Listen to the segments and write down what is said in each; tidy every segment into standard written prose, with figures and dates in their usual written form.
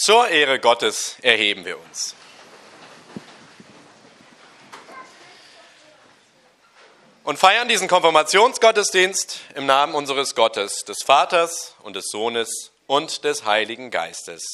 Zur Ehre Gottes erheben wir uns. Und feiern diesen Konfirmationsgottesdienst im Namen unseres Gottes, des Vaters und des Sohnes und des Heiligen Geistes.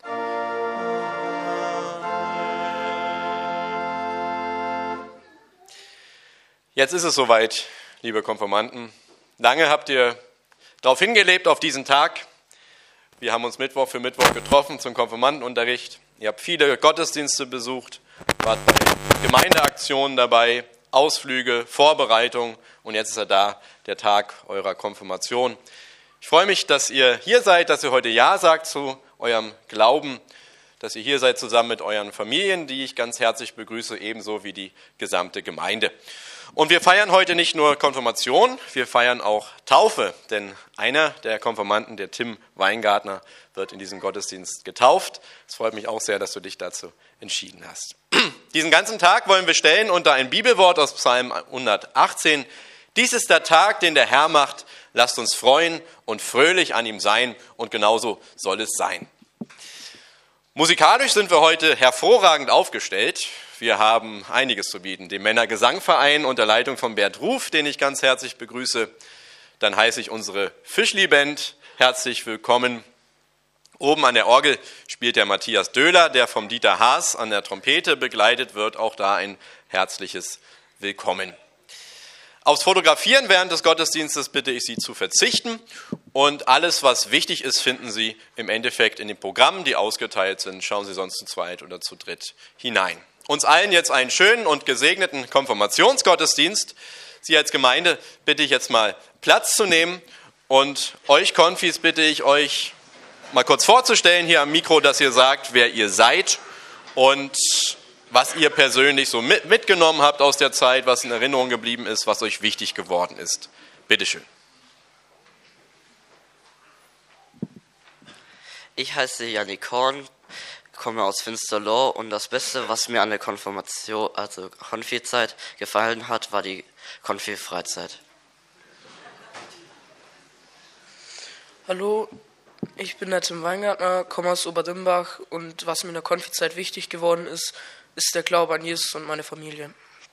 Jetzt ist es soweit, liebe Konfirmanden. Lange habt ihr darauf hingelebt, auf diesen Tag. Wir haben uns Mittwoch für Mittwoch getroffen zum Konfirmandenunterricht. Ihr habt viele Gottesdienste besucht, wart bei Gemeindeaktionen dabei, Ausflüge, Vorbereitung und jetzt ist er da, der Tag eurer Konfirmation. Ich freue mich, dass ihr hier seid, dass ihr heute Ja sagt zu eurem Glauben, dass ihr hier seid zusammen mit euren Familien, die ich ganz herzlich begrüße, ebenso wie die gesamte Gemeinde. Und wir feiern heute nicht nur Konfirmation, wir feiern auch Taufe, denn einer der Konfirmanden, der Tim Weingartner, wird in diesem Gottesdienst getauft. Es freut mich auch sehr, dass du dich dazu entschieden hast. Diesen ganzen Tag wollen wir stellen unter ein Bibelwort aus Psalm 118. Dies ist der Tag, den der Herr macht. Lasst uns freuen und fröhlich an ihm sein und genauso soll es sein. Musikalisch sind wir heute hervorragend aufgestellt. Wir haben einiges zu bieten. Den Männergesangverein unter Leitung von Bert Ruf, den ich ganz herzlich begrüße. Dann heiße ich unsere Fischli-Band herzlich willkommen. Oben an der Orgel spielt der Matthias Döhler, der vom Dieter Haas an der Trompete begleitet wird. Auch da ein herzliches Willkommen. Aufs Fotografieren während des Gottesdienstes bitte ich Sie zu verzichten. Und alles, was wichtig ist, finden Sie im Endeffekt in den Programmen, die ausgeteilt sind. Schauen Sie sonst zu zweit oder zu dritt hinein. Uns allen jetzt einen schönen und gesegneten Konfirmationsgottesdienst. Sie als Gemeinde bitte ich jetzt mal Platz zu nehmen. Und euch Konfis bitte ich euch mal kurz vorzustellen hier am Mikro, dass ihr sagt, wer ihr seid und was ihr persönlich so mitgenommen habt aus der Zeit, was in Erinnerung geblieben ist, was euch wichtig geworden ist. Bitte schön. Ich heiße Jannik Horn, komme aus Finsterloh und das Beste, was mir an der Konfirmation, also Konfizeit, gefallen hat, war die Konfi-Freizeit. Hallo, ich bin der Tim Weingartner, komme aus Oberdimbach und was mir in der Konfizeit wichtig geworden ist, ist der Glaube an Jesus und meine Familie.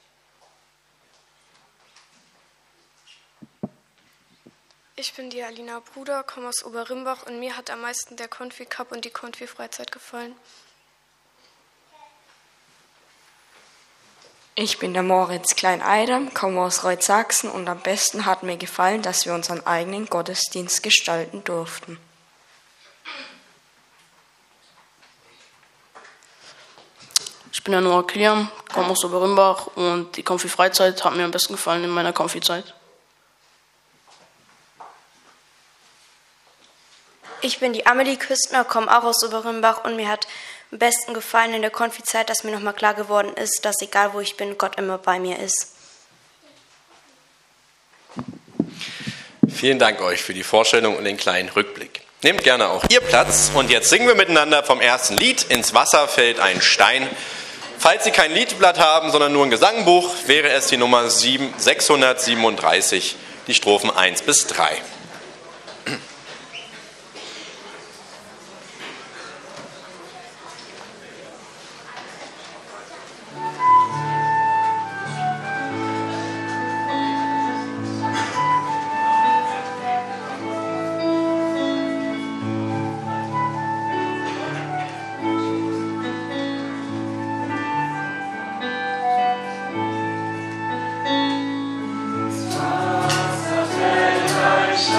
Ich bin die Alina Bruder, komme aus Oberrimbach und mir hat am meisten der Konfi-Cup und die Konfi-Freizeit gefallen. Ich bin der Moritz Klein-Eidam, komme aus Reuth-Sachsen und am besten hat mir gefallen, dass wir unseren eigenen Gottesdienst gestalten durften. Ich bin der Noah Kilian, komme aus Oberrimbach und die Konfi-Freizeit hat mir am besten gefallen in meiner Konfi-Zeit. Ich bin die Amelie Küstner, komme auch aus Oberrimbach und mir hat am besten gefallen in der Konfizeit, dass mir nochmal klar geworden ist, dass egal wo ich bin, Gott immer bei mir ist. Vielen Dank euch für die Vorstellung und den kleinen Rückblick. Nehmt gerne auch ihr Platz und jetzt singen wir miteinander vom ersten Lied Ins Wasser fällt ein Stein. Falls Sie kein Liedblatt haben, sondern nur ein Gesangbuch, wäre es die Nummer 637, die Strophen 1 bis 3. Stein.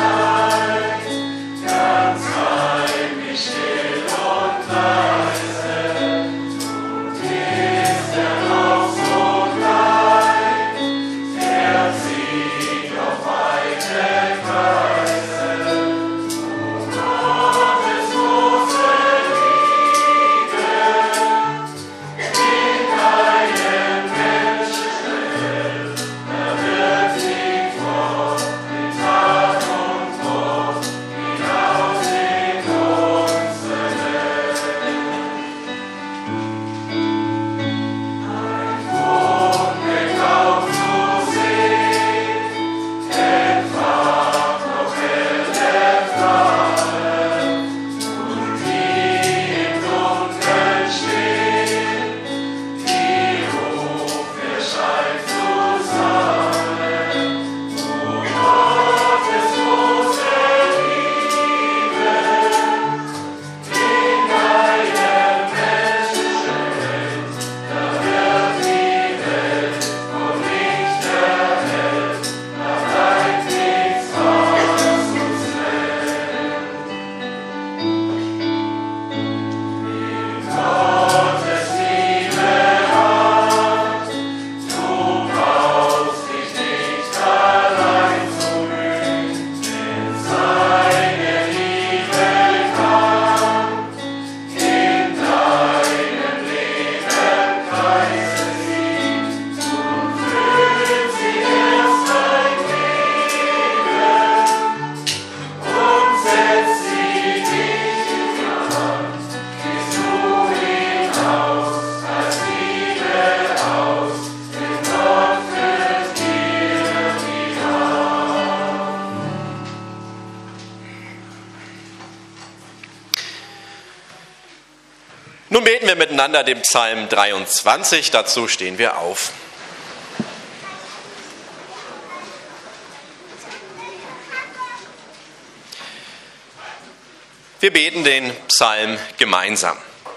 Nun beten wir miteinander den Psalm 23, dazu stehen wir auf. Wir beten den Psalm gemeinsam.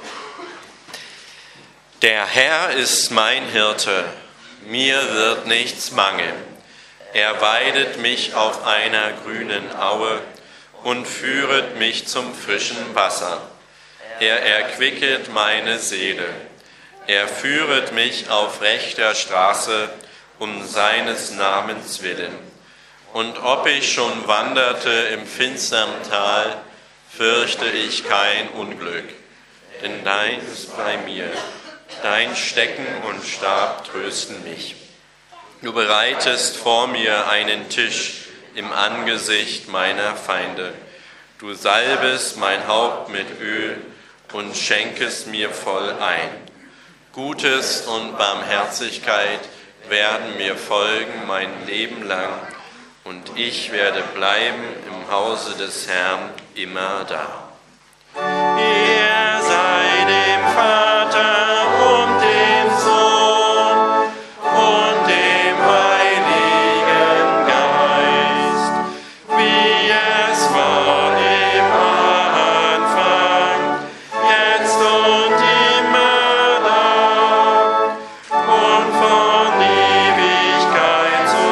Der Herr ist mein Hirte, mir wird nichts mangeln. Er weidet mich auf einer grünen Aue und führet mich zum frischen Wasser. Er erquicket meine Seele. Er führet mich auf rechter Straße um seines Namens willen. Und ob ich schon wanderte im finstern Tal, fürchte ich kein Unglück, denn dein ist bei mir. Dein Stecken und Stab trösten mich. Du bereitest vor mir einen Tisch im Angesicht meiner Feinde. Du salbest mein Haupt mit Öl und schenkest mir voll ein. Gutes und Barmherzigkeit werden mir folgen mein Leben lang, und ich werde bleiben im Hause des Herrn immer da. Ihr seid dem Vater und dem Sohn und dem Heiligen Geist, wie es war im Anfang, jetzt und immer da und von Ewigkeit zu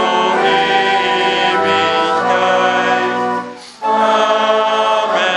Ewigkeit. Amen.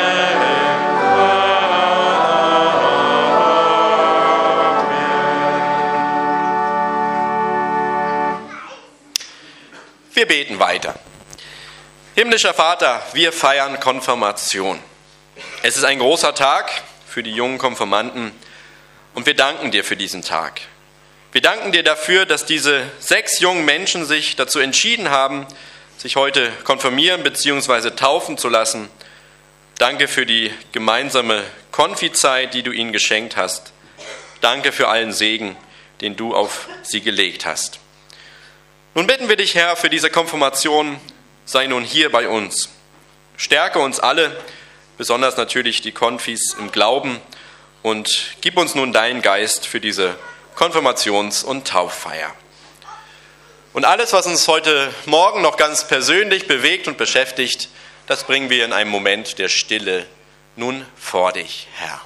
Wir beten weiter. Himmlischer Vater, wir feiern Konfirmation. Es ist ein großer Tag für die jungen Konfirmanden und wir danken dir für diesen Tag. Wir danken dir dafür, dass diese 6 jungen Menschen sich dazu entschieden haben, sich heute konfirmieren bzw. taufen zu lassen. Danke für die gemeinsame Konfizeit, die du ihnen geschenkt hast. Danke für allen Segen, den du auf sie gelegt hast. Nun bitten wir dich, Herr, für diese Konfirmation, sei nun hier bei uns. Stärke uns alle, besonders natürlich die Konfis im Glauben, und gib uns nun deinen Geist für diese Konfirmations- und Tauffeier. Und alles, was uns heute Morgen noch ganz persönlich bewegt und beschäftigt, das bringen wir in einem Moment der Stille nun vor dich, Herr.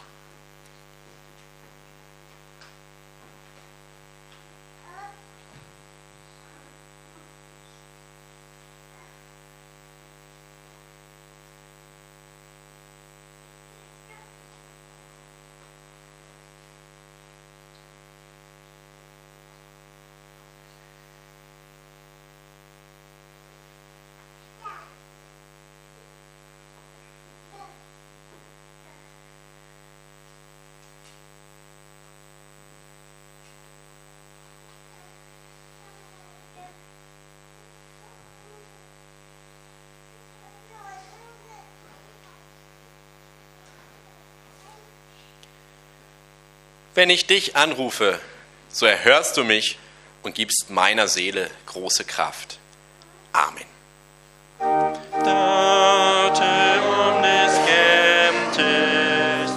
Wenn ich dich anrufe, so erhörst du mich und gibst meiner Seele große Kraft. Amen. Date omnes gentes,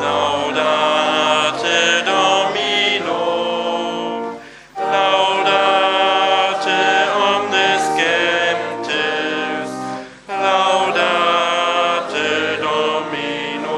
laudate Domino, laudate omnes gentes, laudate Domino.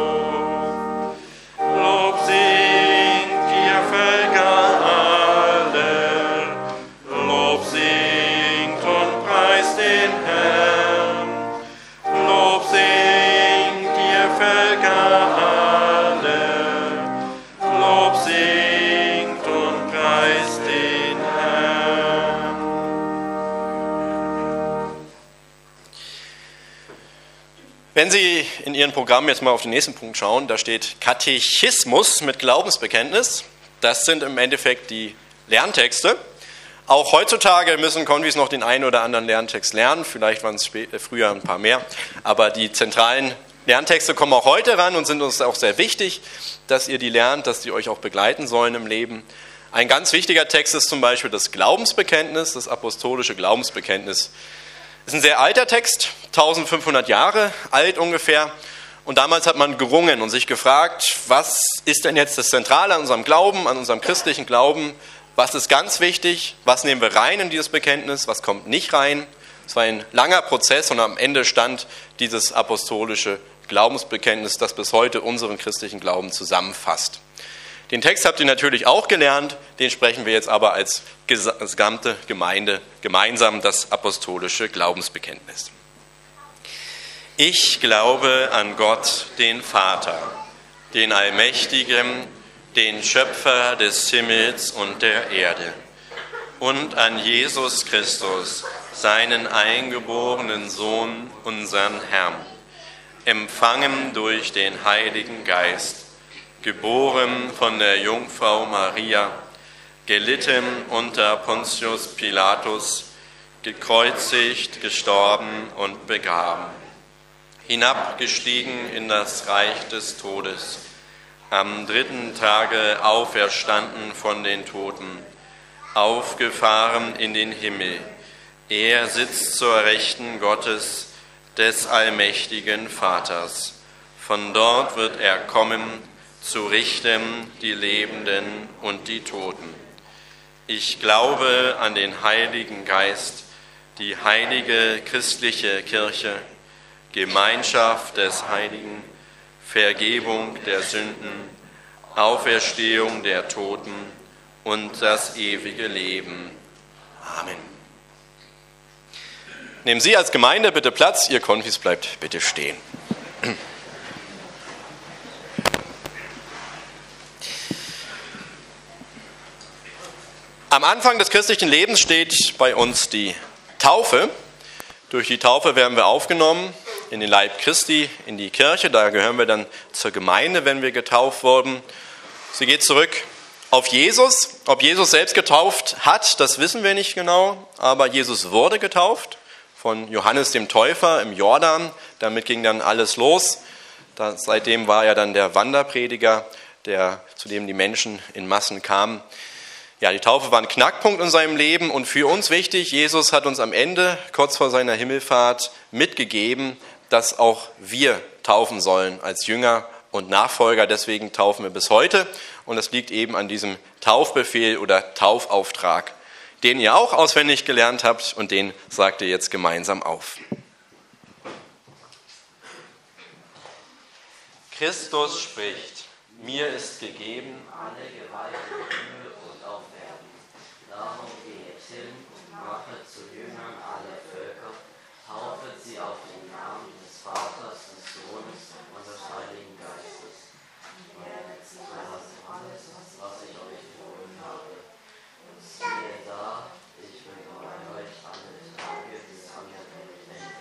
Lob singt ihr Völker alle, Lob singt und preist den Herrn. Lob singt ihr Völker alle, Lob singt und preist den Herrn. Wenn Sie in Ihren Programmen jetzt mal auf den nächsten Punkt schauen, da steht Katechismus mit Glaubensbekenntnis. Das sind im Endeffekt die Lerntexte. Auch heutzutage müssen Konfis noch den einen oder anderen Lerntext lernen. Vielleicht waren es früher ein paar mehr. Aber die zentralen Lerntexte kommen auch heute ran und sind uns auch sehr wichtig, dass ihr die lernt, dass die euch auch begleiten sollen im Leben. Ein ganz wichtiger Text ist zum Beispiel das Glaubensbekenntnis, das apostolische Glaubensbekenntnis. Das ist ein sehr alter Text, 1500 Jahre alt ungefähr. Und damals hat man gerungen und sich gefragt, was ist denn jetzt das Zentrale an unserem Glauben, an unserem christlichen Glauben? Was ist ganz wichtig? Was nehmen wir rein in dieses Bekenntnis? Was kommt nicht rein? Es war ein langer Prozess und am Ende stand dieses apostolische Glaubensbekenntnis, das bis heute unseren christlichen Glauben zusammenfasst. Den Text habt ihr natürlich auch gelernt, den sprechen wir jetzt aber als gesamte Gemeinde gemeinsam, das apostolische Glaubensbekenntnis. Ich glaube an Gott, den Vater, den Allmächtigen, den Schöpfer des Himmels und der Erde, und an Jesus Christus, seinen eingeborenen Sohn, unseren Herrn, empfangen durch den Heiligen Geist, geboren von der Jungfrau Maria, gelitten unter Pontius Pilatus, gekreuzigt, gestorben und begraben, hinabgestiegen in das Reich des Todes, am 3. Tage auferstanden von den Toten, aufgefahren in den Himmel. Er sitzt zur Rechten Gottes, des allmächtigen Vaters. Von dort wird er kommen, zu richten die Lebenden und die Toten. Ich glaube an den Heiligen Geist, die heilige christliche Kirche, Gemeinschaft des Heiligen, Vergebung der Sünden, Auferstehung der Toten und das ewige Leben. Amen. Nehmen Sie als Gemeinde bitte Platz, Ihr Konfis bleibt bitte stehen. Am Anfang des christlichen Lebens steht bei uns die Taufe. Durch die Taufe werden wir aufgenommen in den Leib Christi, in die Kirche. Da gehören wir dann zur Gemeinde, wenn wir getauft wurden. Sie geht zurück auf Jesus. Ob Jesus selbst getauft hat, das wissen wir nicht genau. Aber Jesus wurde getauft von Johannes dem Täufer im Jordan. Damit ging dann alles los. Seitdem war er dann der Wanderprediger, zu dem die Menschen in Massen kamen. Ja, die Taufe war ein Knackpunkt in seinem Leben und für uns wichtig, Jesus hat uns am Ende, kurz vor seiner Himmelfahrt, mitgegeben, dass auch wir taufen sollen als Jünger und Nachfolger. Deswegen taufen wir bis heute und das liegt eben an diesem Taufbefehl oder Taufauftrag, den ihr auch auswendig gelernt habt und den sagt ihr jetzt gemeinsam auf. Christus spricht, mir ist gegeben alle Gewalt im Himmel und auf Erden. Darum geht hin und machet zu Jüngern alle Völker, taufet sie auf den Namen des Vaters, des Sohnes und des Heiligen Geistes. Alles, was ich euch befohlen habe. Und siehe da, ich bin bei euch alle Tage bis an der Weltende.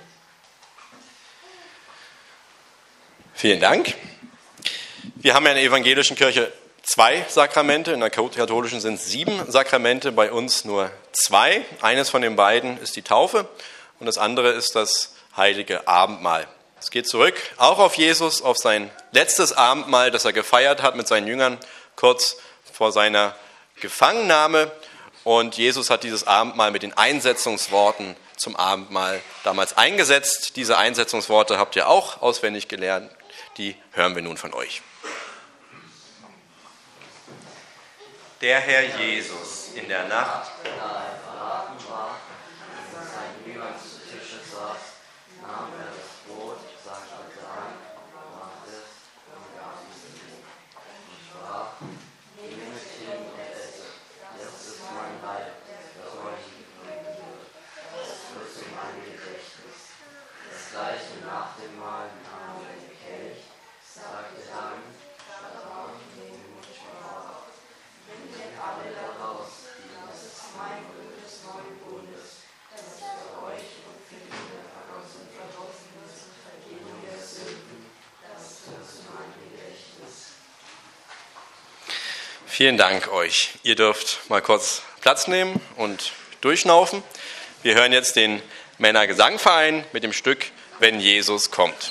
Vielen Dank. Wir haben ja in der evangelischen Kirche 2 Sakramente, in der katholischen sind es 7 Sakramente, bei uns nur 2. Eines von den beiden ist die Taufe und das andere ist das heilige Abendmahl. Es geht zurück auch auf Jesus, auf sein letztes Abendmahl, das er gefeiert hat mit seinen Jüngern kurz vor seiner Gefangennahme. Und Jesus hat dieses Abendmahl mit den Einsetzungsworten zum Abendmahl damals eingesetzt. Diese Einsetzungsworte habt ihr auch auswendig gelernt, die hören wir nun von euch. Der Herr Jesus in der Nacht, da er verraten war, als er seinen Jüngern zu Tische saß, nahm er das Brot, sagte Dank, brach es und gab es ihnen. Und sprach, nehmet hin und esset, das ist mein Leib, das euch gegeben wird. Das wird zu meinem Gedächtnis. Das Gleiche nach dem Mahl nahm er den Kelch, sagte Dank, sprach, nehmet und sprach. Alle daraus, das ist mein Blut des neuen Bundes, das für euch und für viele vergossen wird, zur Vergebung der Sünden, das wird zu meinem Gedächtnis. Vielen Dank euch. Ihr dürft mal kurz Platz nehmen und durchschnaufen. Wir hören jetzt den Männergesangverein mit dem Stück Wenn Jesus kommt.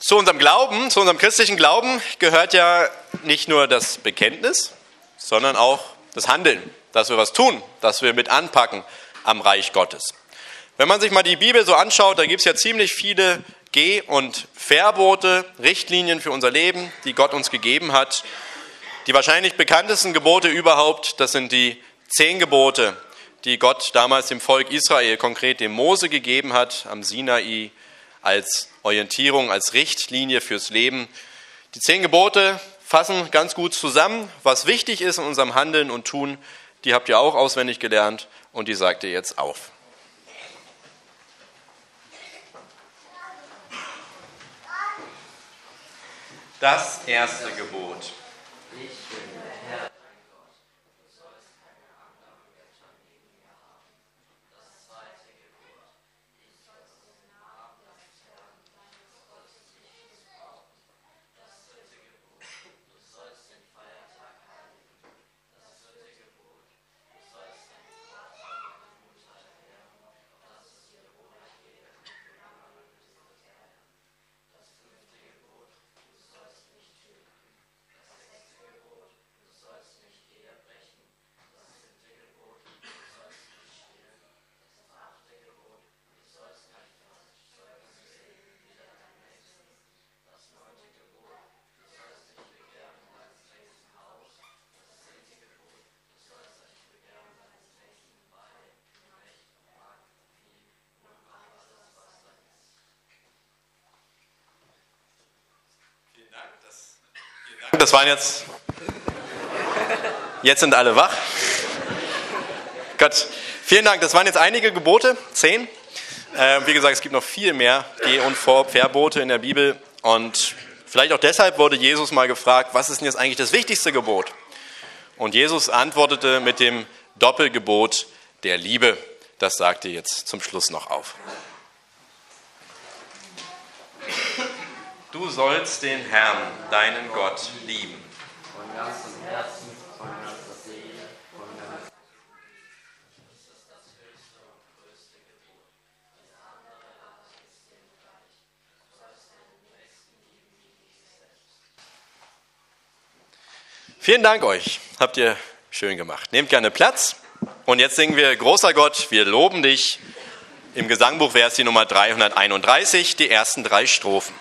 Zu unserem Glauben, zu unserem christlichen Glauben gehört ja nicht nur das Bekenntnis, sondern auch das Handeln, dass wir was tun, dass wir mit anpacken am Reich Gottes. Wenn man sich mal die Bibel so anschaut, da gibt es ja ziemlich viele Geh- und Verbote, Richtlinien für unser Leben, die Gott uns gegeben hat. Die wahrscheinlich bekanntesten Gebote überhaupt, das sind die 10 Gebote, die Gott damals dem Volk Israel, konkret dem Mose gegeben hat, am Sinai, als Orientierung, als Richtlinie fürs Leben. Die 10 Gebote fassen ganz gut zusammen, was wichtig ist in unserem Handeln und Tun. Die habt ihr auch auswendig gelernt und die sagt ihr jetzt auf. Das erste Gebot. Das waren jetzt sind alle wach. Gott, vielen Dank. Das waren jetzt einige Gebote, 10. Wie gesagt, es gibt noch viel mehr Geh- und Verbote in der Bibel. Und vielleicht auch deshalb wurde Jesus mal gefragt, was ist denn jetzt eigentlich das wichtigste Gebot? Und Jesus antwortete mit dem Doppelgebot der Liebe. Das sagt ihr jetzt zum Schluss noch auf. Du sollst den Herrn, deinen Gott, lieben. Von ganzem Herzen, von ganzer Seele, von ganzem... Das ist das höchste und größte Gebot. Das andere aber ist dem gleich. Du sollst deinen Nächsten lieben wie dich selbst. Vielen Dank euch. Habt ihr schön gemacht. Nehmt gerne Platz. Und jetzt singen wir Großer Gott, wir loben dich. Im Gesangbuch wäre es die Nummer 331, die ersten 3 Strophen.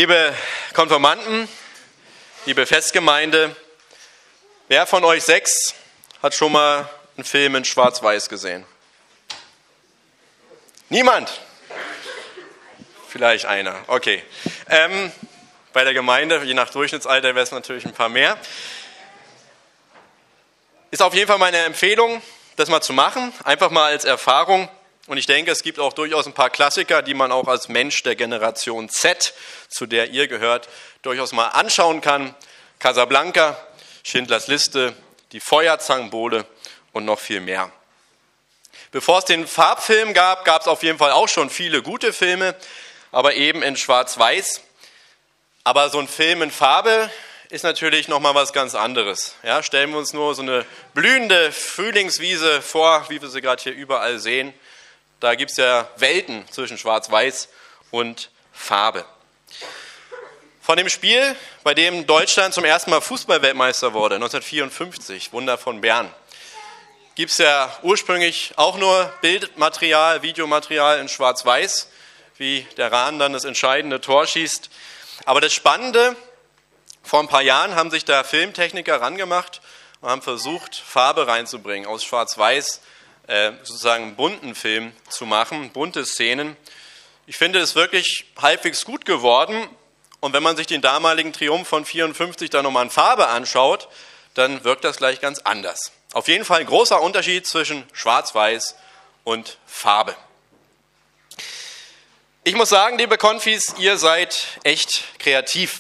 Liebe Konfirmanden, liebe Festgemeinde, wer von euch 6 hat schon mal einen Film in Schwarz-Weiß gesehen? Niemand? Vielleicht einer, okay. Bei der Gemeinde, je nach Durchschnittsalter, wäre es natürlich ein paar mehr. Ist auf jeden Fall meine Empfehlung, das mal zu machen, einfach mal als Erfahrung. Und ich denke, es gibt auch durchaus ein paar Klassiker, die man auch als Mensch der Generation Z, zu der ihr gehört, durchaus mal anschauen kann. Casablanca, Schindlers Liste, die Feuerzangenbowle und noch viel mehr. Bevor es den Farbfilm gab, gab es auf jeden Fall auch schon viele gute Filme, aber eben in Schwarz-Weiß. Aber so ein Film in Farbe ist natürlich nochmal was ganz anderes. Ja, stellen wir uns nur so eine blühende Frühlingswiese vor, wie wir sie gerade hier überall sehen. Da gibt es ja Welten zwischen Schwarz-Weiß und Farbe. Von dem Spiel, bei dem Deutschland zum ersten Mal Fußballweltmeister wurde, 1954, Wunder von Bern, gibt es ja ursprünglich auch nur Bildmaterial, Videomaterial in Schwarz-Weiß, wie der Rahn dann das entscheidende Tor schießt. Aber das Spannende, vor ein paar Jahren haben sich da Filmtechniker rangemacht und haben versucht, Farbe reinzubringen, aus Schwarz-Weiß sozusagen einen bunten Film zu machen, bunte Szenen. Ich finde es wirklich halbwegs gut geworden. Und wenn man sich den damaligen Triumph von 54 dann nochmal in Farbe anschaut, dann wirkt das gleich ganz anders. Auf jeden Fall ein großer Unterschied zwischen Schwarz-Weiß und Farbe. Ich muss sagen, liebe Konfis, ihr seid echt kreativ.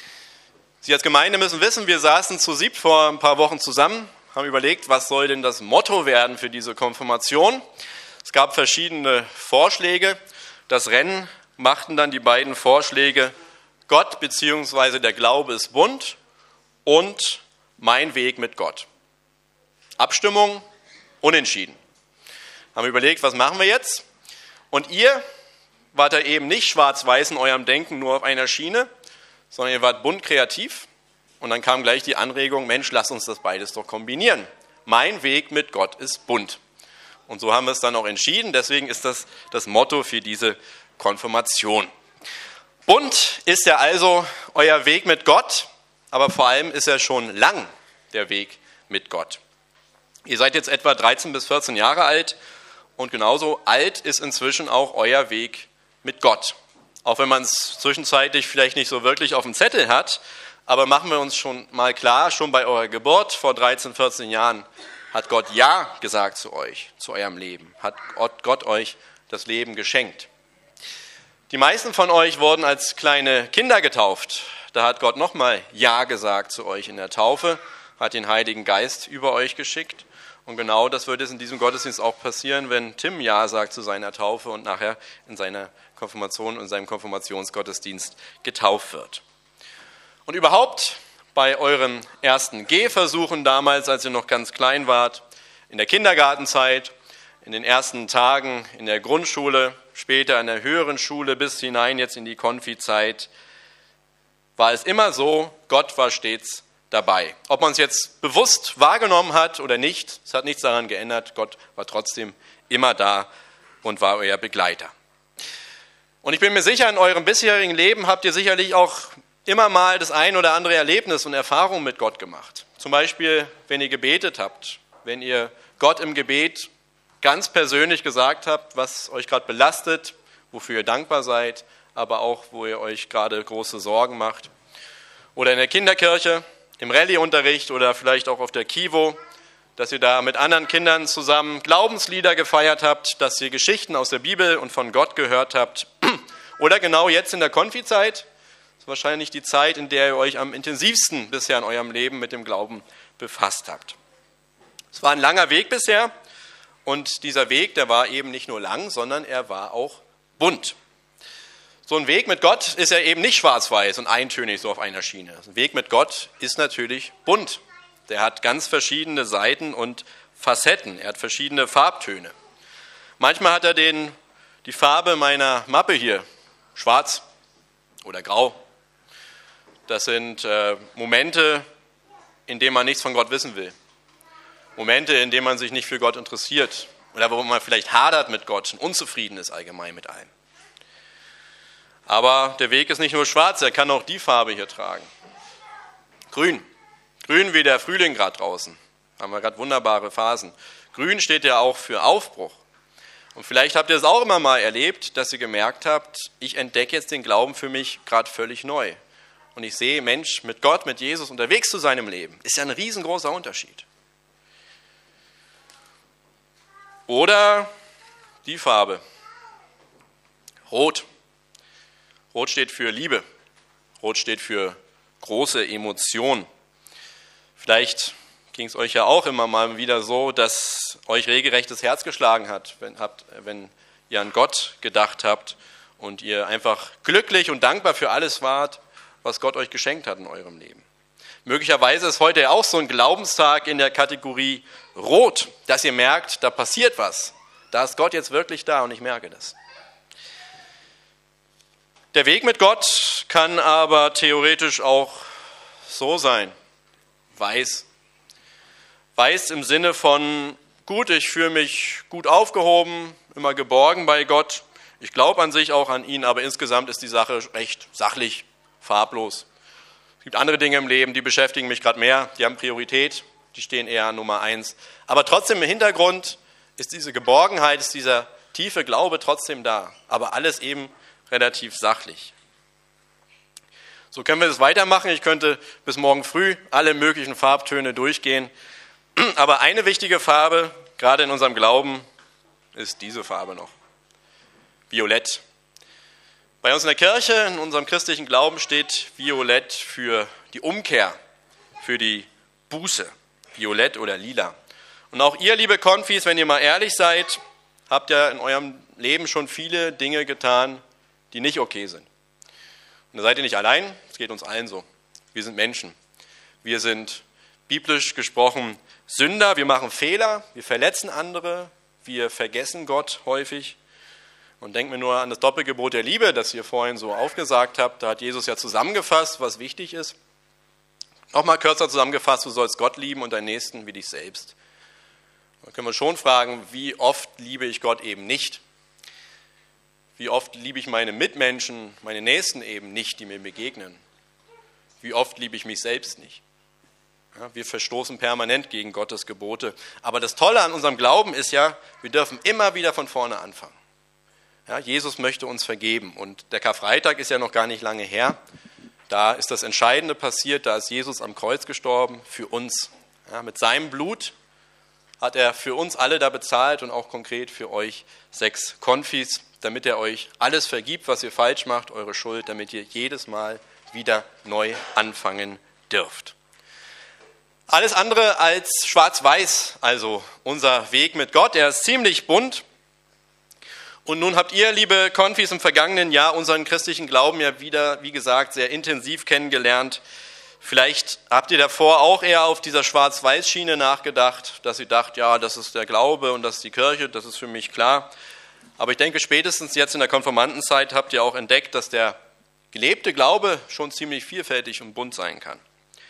Sie als Gemeinde müssen wissen, wir saßen zu 7 vor ein paar Wochen zusammen, haben überlegt, was soll denn das Motto werden für diese Konfirmation. Es gab verschiedene Vorschläge. Das Rennen machten dann die beiden Vorschläge Gott bzw. der Glaube ist bunt und mein Weg mit Gott. Abstimmung, unentschieden. Haben überlegt, was machen wir jetzt? Und ihr wart da eben nicht schwarz-weiß in eurem Denken nur auf einer Schiene, sondern ihr wart bunt kreativ. Und dann kam gleich die Anregung, Mensch, lass uns das beides doch kombinieren. Mein Weg mit Gott ist bunt. Und so haben wir es dann auch entschieden. Deswegen ist das das Motto für diese Konfirmation. Bunt ist ja also euer Weg mit Gott, aber vor allem ist er schon lang der Weg mit Gott. Ihr seid jetzt etwa 13 bis 14 Jahre alt und genauso alt ist inzwischen auch euer Weg mit Gott. Auch wenn man es zwischenzeitlich vielleicht nicht so wirklich auf dem Zettel hat, aber machen wir uns schon mal klar, schon bei eurer Geburt vor 13, 14 Jahren hat Gott Ja gesagt zu euch, zu eurem Leben, hat Gott euch das Leben geschenkt. Die meisten von euch wurden als kleine Kinder getauft. Da hat Gott nochmal Ja gesagt zu euch in der Taufe, hat den Heiligen Geist über euch geschickt. Und genau das wird jetzt in diesem Gottesdienst auch passieren, wenn Tim Ja sagt zu seiner Taufe und nachher in seiner Konfirmation und seinem Konfirmationsgottesdienst getauft wird. Und überhaupt bei euren ersten Gehversuchen damals, als ihr noch ganz klein wart, in der Kindergartenzeit, in den ersten Tagen in der Grundschule, später in der höheren Schule bis hinein jetzt in die Konfizeit, war es immer so, Gott war stets dabei. Ob man es jetzt bewusst wahrgenommen hat oder nicht, es hat nichts daran geändert, Gott war trotzdem immer da und war euer Begleiter. Und ich bin mir sicher, in eurem bisherigen Leben habt ihr sicherlich auch immer mal das ein oder andere Erlebnis und Erfahrung mit Gott gemacht. Zum Beispiel, wenn ihr gebetet habt, wenn ihr Gott im Gebet ganz persönlich gesagt habt, was euch gerade belastet, wofür ihr dankbar seid, aber auch, wo ihr euch gerade große Sorgen macht. Oder in der Kinderkirche, im Rallye-Unterricht oder vielleicht auch auf der Kivo, dass ihr da mit anderen Kindern zusammen Glaubenslieder gefeiert habt, dass ihr Geschichten aus der Bibel und von Gott gehört habt. Oder genau jetzt in der Konfizeit, das ist wahrscheinlich die Zeit, in der ihr euch am intensivsten bisher in eurem Leben mit dem Glauben befasst habt. Es war ein langer Weg bisher und dieser Weg, der war eben nicht nur lang, sondern er war auch bunt. So ein Weg mit Gott ist ja eben nicht schwarz-weiß und eintönig so auf einer Schiene. Ein Weg mit Gott ist natürlich bunt. Der hat ganz verschiedene Seiten und Facetten. Er hat verschiedene Farbtöne. Manchmal hat er die Farbe meiner Mappe hier, schwarz oder grau. Das sind Momente, in denen man nichts von Gott wissen will. Momente, in denen man sich nicht für Gott interessiert oder wo man vielleicht hadert mit Gott und unzufrieden ist allgemein mit allem. Aber der Weg ist nicht nur schwarz, er kann auch die Farbe hier tragen. Grün. Grün wie der Frühling gerade draußen. Haben wir gerade wunderbare Phasen. Grün steht ja auch für Aufbruch. Und vielleicht habt ihr es auch immer mal erlebt, dass ihr gemerkt habt, ich entdecke jetzt den Glauben für mich gerade völlig neu. Und ich sehe, Mensch, mit Gott, mit Jesus unterwegs zu sein im Leben, ist ja ein riesengroßer Unterschied. Oder die Farbe. Rot. Rot steht für Liebe. Rot steht für große Emotionen. Vielleicht ging es euch ja auch immer mal wieder so, dass euch regelrecht das Herz geschlagen hat, wenn ihr an Gott gedacht habt und ihr einfach glücklich und dankbar für alles wart, was Gott euch geschenkt hat in eurem Leben. Möglicherweise ist heute auch so ein Glaubenstag in der Kategorie Rot, dass ihr merkt, da passiert was. Da ist Gott jetzt wirklich da und ich merke das. Der Weg mit Gott kann aber theoretisch auch so sein. Weiß. Weiß im Sinne von, gut, ich fühle mich gut aufgehoben, immer geborgen bei Gott. Ich glaube an sich auch an ihn, aber insgesamt ist die Sache recht sachlich, farblos. Es gibt andere Dinge im Leben, die beschäftigen mich gerade mehr, die haben Priorität, die stehen eher an Nummer 1. Aber trotzdem im Hintergrund ist diese Geborgenheit, ist dieser tiefe Glaube trotzdem da, aber alles eben relativ sachlich. So können wir das weitermachen. Ich könnte bis morgen früh alle möglichen Farbtöne durchgehen. Aber eine wichtige Farbe, gerade in unserem Glauben, ist diese Farbe noch. Violett. Bei uns in der Kirche, in unserem christlichen Glauben steht Violett für die Umkehr, für die Buße. Violett oder lila. Und auch ihr, liebe Konfis, wenn ihr mal ehrlich seid, habt ja in eurem Leben schon viele Dinge getan, die nicht okay sind. Und da seid ihr nicht allein, es geht uns allen so. Wir sind Menschen. Wir sind biblisch gesprochen Sünder, wir machen Fehler, wir verletzen andere, wir vergessen Gott häufig. Und denkt mir nur an das Doppelgebot der Liebe, das ihr vorhin so aufgesagt habt. Da hat Jesus ja zusammengefasst, was wichtig ist. Nochmal kürzer zusammengefasst, du sollst Gott lieben und deinen Nächsten wie dich selbst. Da können wir schon fragen, wie oft liebe ich Gott eben nicht? Wie oft liebe ich meine Mitmenschen, meine Nächsten eben nicht, die mir begegnen? Wie oft liebe ich mich selbst nicht? Ja, wir verstoßen permanent gegen Gottes Gebote. Aber das Tolle an unserem Glauben ist ja, wir dürfen immer wieder von vorne anfangen. Ja, Jesus möchte uns vergeben und der Karfreitag ist ja noch gar nicht lange her. Da ist das Entscheidende passiert, da ist Jesus am Kreuz gestorben für uns. Ja, mit seinem Blut hat er für uns alle da bezahlt und auch konkret für euch 6 Konfis, damit er euch alles vergibt, was ihr falsch macht, eure Schuld, damit ihr jedes Mal wieder neu anfangen dürft. Alles andere als schwarz-weiß, also unser Weg mit Gott, er ist ziemlich bunt. Und nun habt ihr, liebe Konfis, im vergangenen Jahr unseren christlichen Glauben ja wieder, wie gesagt, sehr intensiv kennengelernt. Vielleicht habt ihr davor auch eher auf dieser Schwarz-Weiß-Schiene nachgedacht, dass ihr dacht, ja, das ist der Glaube und das ist die Kirche, das ist für mich klar. Aber ich denke, spätestens jetzt in der Konfirmandenzeit habt ihr auch entdeckt, dass der gelebte Glaube schon ziemlich vielfältig und bunt sein kann.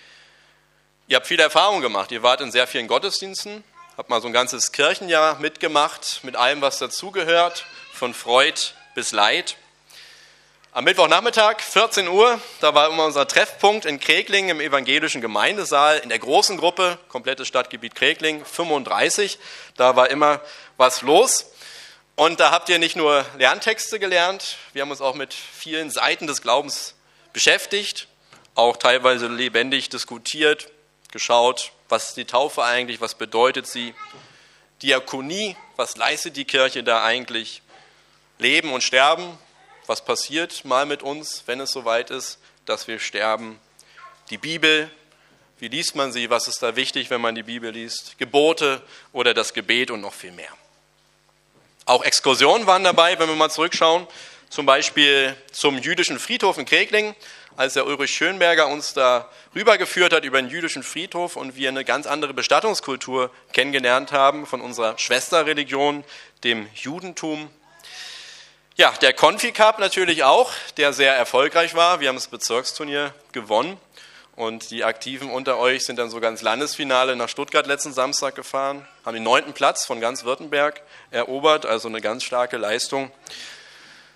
Ihr habt viele Erfahrungen gemacht, ihr wart in sehr vielen Gottesdiensten, habt mal so ein ganzes Kirchenjahr mitgemacht, mit allem, was dazugehört, von Freud bis Leid. Am Mittwochnachmittag, 14 Uhr, da war immer unser Treffpunkt in Kreglingen im evangelischen Gemeindesaal, in der großen Gruppe, komplettes Stadtgebiet Kreglingen, 35, da war immer was los. Und da habt ihr nicht nur Lerntexte gelernt, wir haben uns auch mit vielen Seiten des Glaubens beschäftigt, auch teilweise lebendig diskutiert, geschaut, was ist die Taufe eigentlich, was bedeutet sie, Diakonie, was leistet die Kirche da eigentlich, Leben und Sterben, was passiert mal mit uns, wenn es soweit ist, dass wir sterben, die Bibel, wie liest man sie, was ist da wichtig, wenn man die Bibel liest, Gebote oder das Gebet und noch viel mehr. Auch Exkursionen waren dabei, wenn wir mal zurückschauen, zum Beispiel zum jüdischen Friedhof in Kreglingen, als der Ulrich Schönberger uns da rübergeführt hat über den jüdischen Friedhof und wir eine ganz andere Bestattungskultur kennengelernt haben von unserer Schwesterreligion, dem Judentum. Ja, der Konfi Cup natürlich auch, der sehr erfolgreich war. Wir haben das Bezirksturnier gewonnen und die Aktiven unter euch sind dann sogar ins Landesfinale nach Stuttgart letzten Samstag gefahren, haben den 9. Platz von ganz Württemberg erobert, also eine ganz starke Leistung.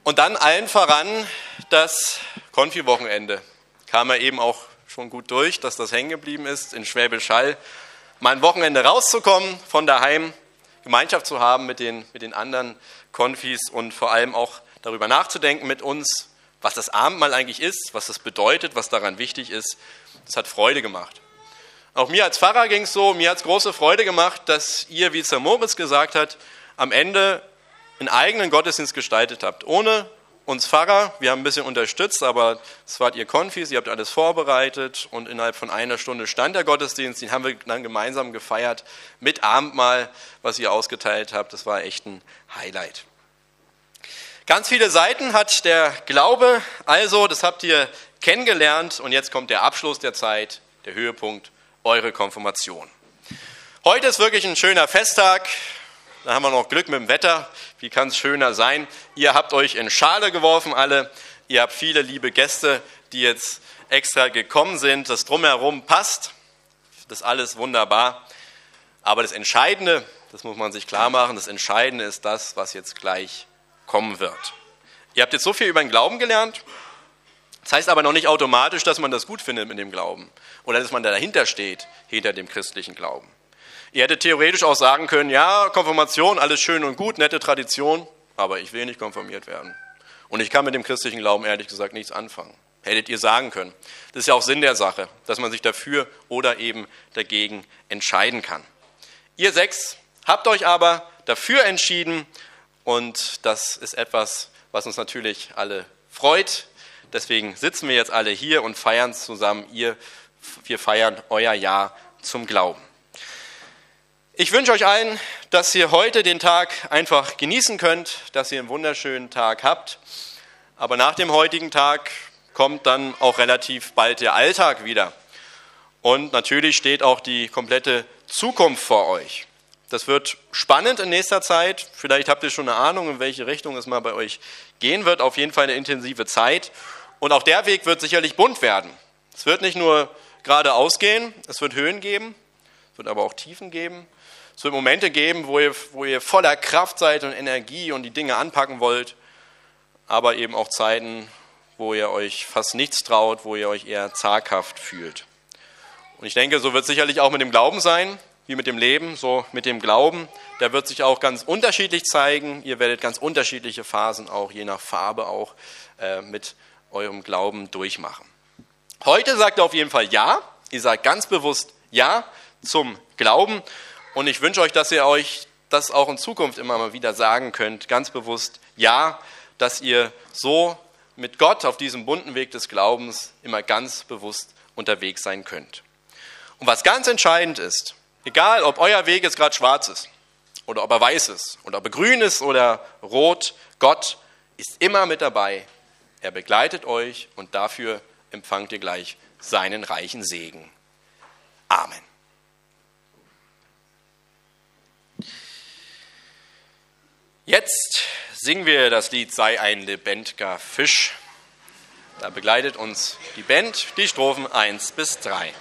Und dann allen voran das Konfi-Wochenende. Kam ja eben auch schon gut durch, dass das hängen geblieben ist, in Schwäbisch Hall mal ein Wochenende rauszukommen, von daheim Gemeinschaft zu haben mit den anderen Konfis und vor allem auch darüber nachzudenken mit uns, was das Abendmahl eigentlich ist, was das bedeutet, was daran wichtig ist. Das hat Freude gemacht. Auch mir als Pfarrer ging es so, mir hat es große Freude gemacht, dass ihr, wie es Herr Moritz gesagt hat, am Ende einen eigenen Gottesdienst gestaltet habt. Ohne uns Pfarrer, wir haben ein bisschen unterstützt, aber es wart ihr Konfis, ihr habt alles vorbereitet und innerhalb von einer Stunde stand der Gottesdienst, den haben wir dann gemeinsam gefeiert mit Abendmahl, was ihr ausgeteilt habt. Das war echt ein Highlight. Ganz viele Seiten hat der Glaube, also das habt ihr kennengelernt und jetzt kommt der Abschluss der Zeit, der Höhepunkt, eure Konfirmation. Heute ist wirklich ein schöner Festtag, da haben wir noch Glück mit dem Wetter, wie kann es schöner sein? Ihr habt euch in Schale geworfen alle, ihr habt viele liebe Gäste, die jetzt extra gekommen sind, das Drumherum passt, das ist alles wunderbar, aber das Entscheidende, das muss man sich klar machen, das Entscheidende ist das, was jetzt gleich kommen wird. Ihr habt jetzt so viel über den Glauben gelernt, das heißt aber noch nicht automatisch, dass man das gut findet mit dem Glauben oder dass man da dahinter steht, hinter dem christlichen Glauben. Ihr hättet theoretisch auch sagen können, ja, Konfirmation, alles schön und gut, nette Tradition, aber ich will nicht konfirmiert werden. Und ich kann mit dem christlichen Glauben ehrlich gesagt nichts anfangen. Hättet ihr sagen können. Das ist ja auch Sinn der Sache, dass man sich dafür oder eben dagegen entscheiden kann. Ihr 6 habt euch aber dafür entschieden und das ist etwas, was uns natürlich alle freut. Deswegen sitzen wir jetzt alle hier und feiern zusammen. Wir feiern euer Ja zum Glauben. Ich wünsche euch allen, dass ihr heute den Tag einfach genießen könnt, dass ihr einen wunderschönen Tag habt. Aber nach dem heutigen Tag kommt dann auch relativ bald der Alltag wieder. Und natürlich steht auch die komplette Zukunft vor euch. Das wird spannend in nächster Zeit. Vielleicht habt ihr schon eine Ahnung, in welche Richtung es mal bei euch gehen wird. Auf jeden Fall eine intensive Zeit. Und auch der Weg wird sicherlich bunt werden. Es wird nicht nur geradeaus gehen, es wird Höhen geben, es wird aber auch Tiefen geben. Es wird Momente geben, wo ihr voller Kraft seid und Energie und die Dinge anpacken wollt, aber eben auch Zeiten, wo ihr euch fast nichts traut, wo ihr euch eher zaghaft fühlt. Und ich denke, so wird es sicherlich auch mit dem Glauben sein, wie mit dem Leben, so mit dem Glauben. Der wird sich auch ganz unterschiedlich zeigen. Ihr werdet ganz unterschiedliche Phasen auch, je nach Farbe auch, mit eurem Glauben durchmachen. Heute sagt ihr auf jeden Fall Ja. Ihr sagt ganz bewusst Ja zum Glauben. Und ich wünsche euch, dass ihr euch das auch in Zukunft immer mal wieder sagen könnt, ganz bewusst Ja, dass ihr so mit Gott auf diesem bunten Weg des Glaubens immer ganz bewusst unterwegs sein könnt. Und was ganz entscheidend ist, egal ob euer Weg jetzt gerade schwarz ist oder ob er weiß ist oder ob er grün ist oder rot, Gott ist immer mit dabei. Er begleitet euch und dafür empfangt ihr gleich seinen reichen Segen. Amen. Jetzt singen wir das Lied Sei ein lebendiger Fisch. Da begleitet uns die Band, die Strophen 1 bis 3.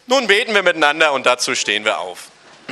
Nun beten wir miteinander und dazu stehen wir auf.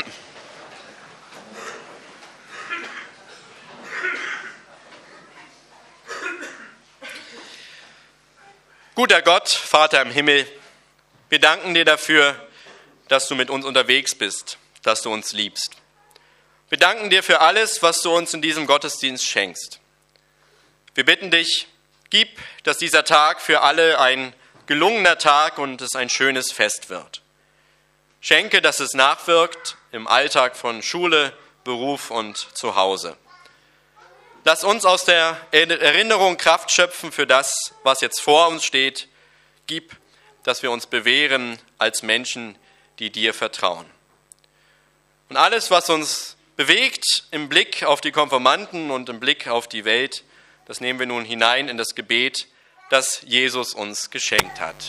Guter Gott, Vater im Himmel, wir danken dir dafür, dass du mit uns unterwegs bist, dass du uns liebst. Wir danken dir für alles, was du uns in diesem Gottesdienst schenkst. Wir bitten dich, gib, dass dieser Tag für alle ein gelungener Tag und es ein schönes Fest wird. Schenke, dass es nachwirkt im Alltag von Schule, Beruf und Zuhause. Lass uns aus der Erinnerung Kraft schöpfen für das, was jetzt vor uns steht. Gib, dass wir uns bewähren als Menschen, die dir vertrauen. Und alles, was uns bewegt im Blick auf die Konfirmanden und im Blick auf die Welt, das nehmen wir nun hinein in das Gebet, das Jesus uns geschenkt hat.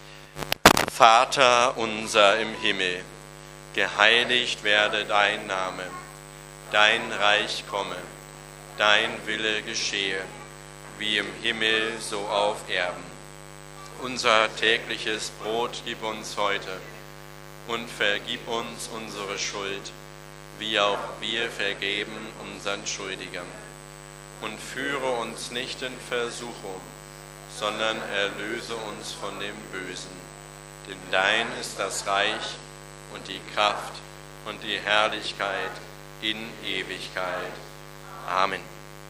Vater unser im Himmel, geheiligt werde dein Name, dein Reich komme, dein Wille geschehe, wie im Himmel so auf Erden. Unser tägliches Brot gib uns heute und vergib uns unsere Schuld, wie auch wir vergeben unseren Schuldigern. Und führe uns nicht in Versuchung, sondern erlöse uns von dem Bösen. Denn dein ist das Reich und die Kraft und die Herrlichkeit in Ewigkeit. Amen.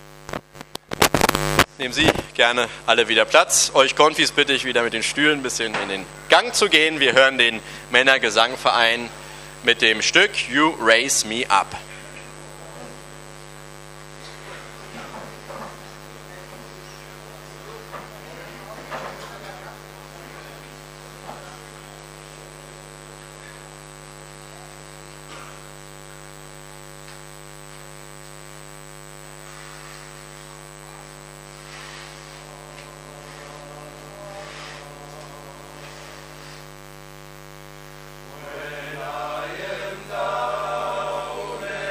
Nehmen Sie gerne alle wieder Platz. Euch Konfis bitte ich wieder mit den Stühlen ein bisschen in den Gang zu gehen. Wir hören den Männergesangverein mit dem Stück You Raise Me Up. When I am down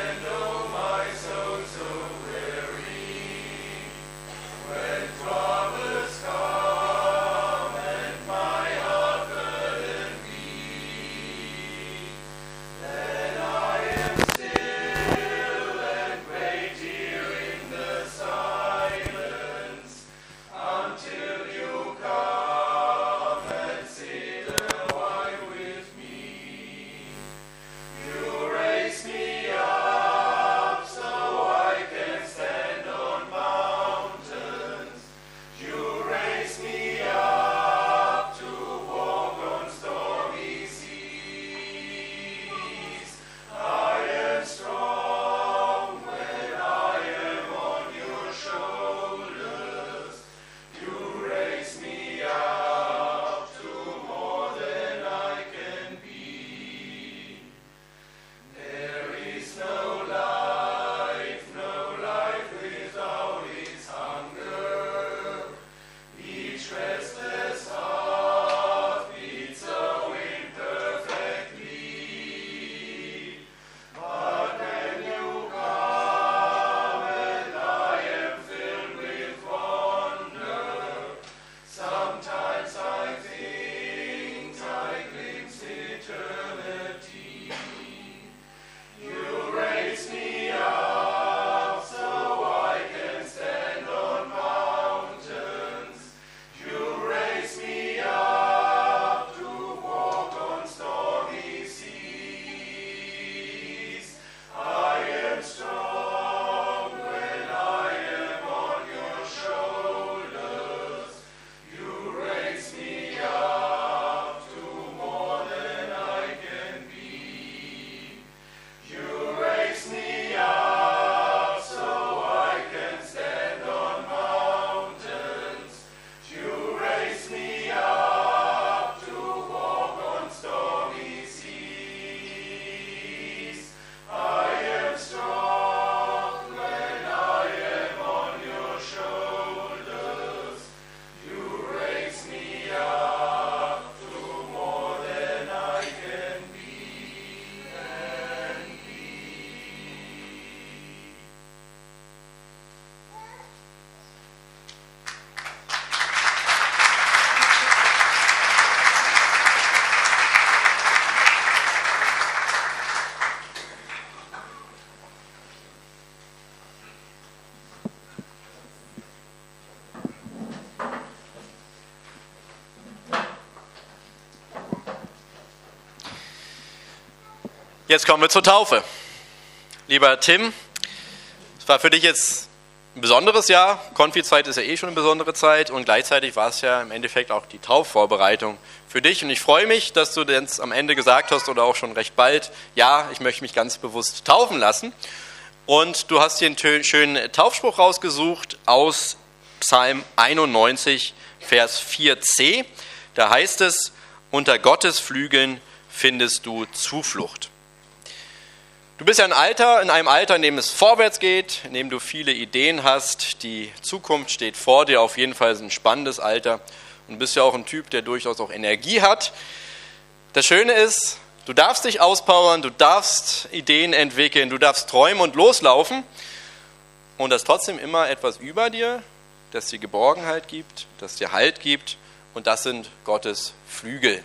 Jetzt kommen wir zur Taufe. Lieber Tim, es war für dich jetzt ein besonderes Jahr. Konfizeit ist ja eh schon eine besondere Zeit und gleichzeitig war es ja im Endeffekt auch die Taufvorbereitung für dich. Und ich freue mich, dass du jetzt am Ende gesagt hast oder auch schon recht bald, ja, ich möchte mich ganz bewusst taufen lassen. Und du hast dir einen schönen Taufspruch rausgesucht aus Psalm 91, Vers 4c. Da heißt es, unter Gottes Flügeln findest du Zuflucht. Du bist ja in einem Alter, in dem es vorwärts geht, in dem du viele Ideen hast. Die Zukunft steht vor dir, auf jeden Fall ist ein spannendes Alter. Und du bist ja auch ein Typ, der durchaus auch Energie hat. Das Schöne ist, du darfst dich auspowern, du darfst Ideen entwickeln, du darfst träumen und loslaufen. Und das trotzdem immer etwas über dir, das dir Geborgenheit gibt, das dir Halt gibt. Und das sind Gottes Flügel.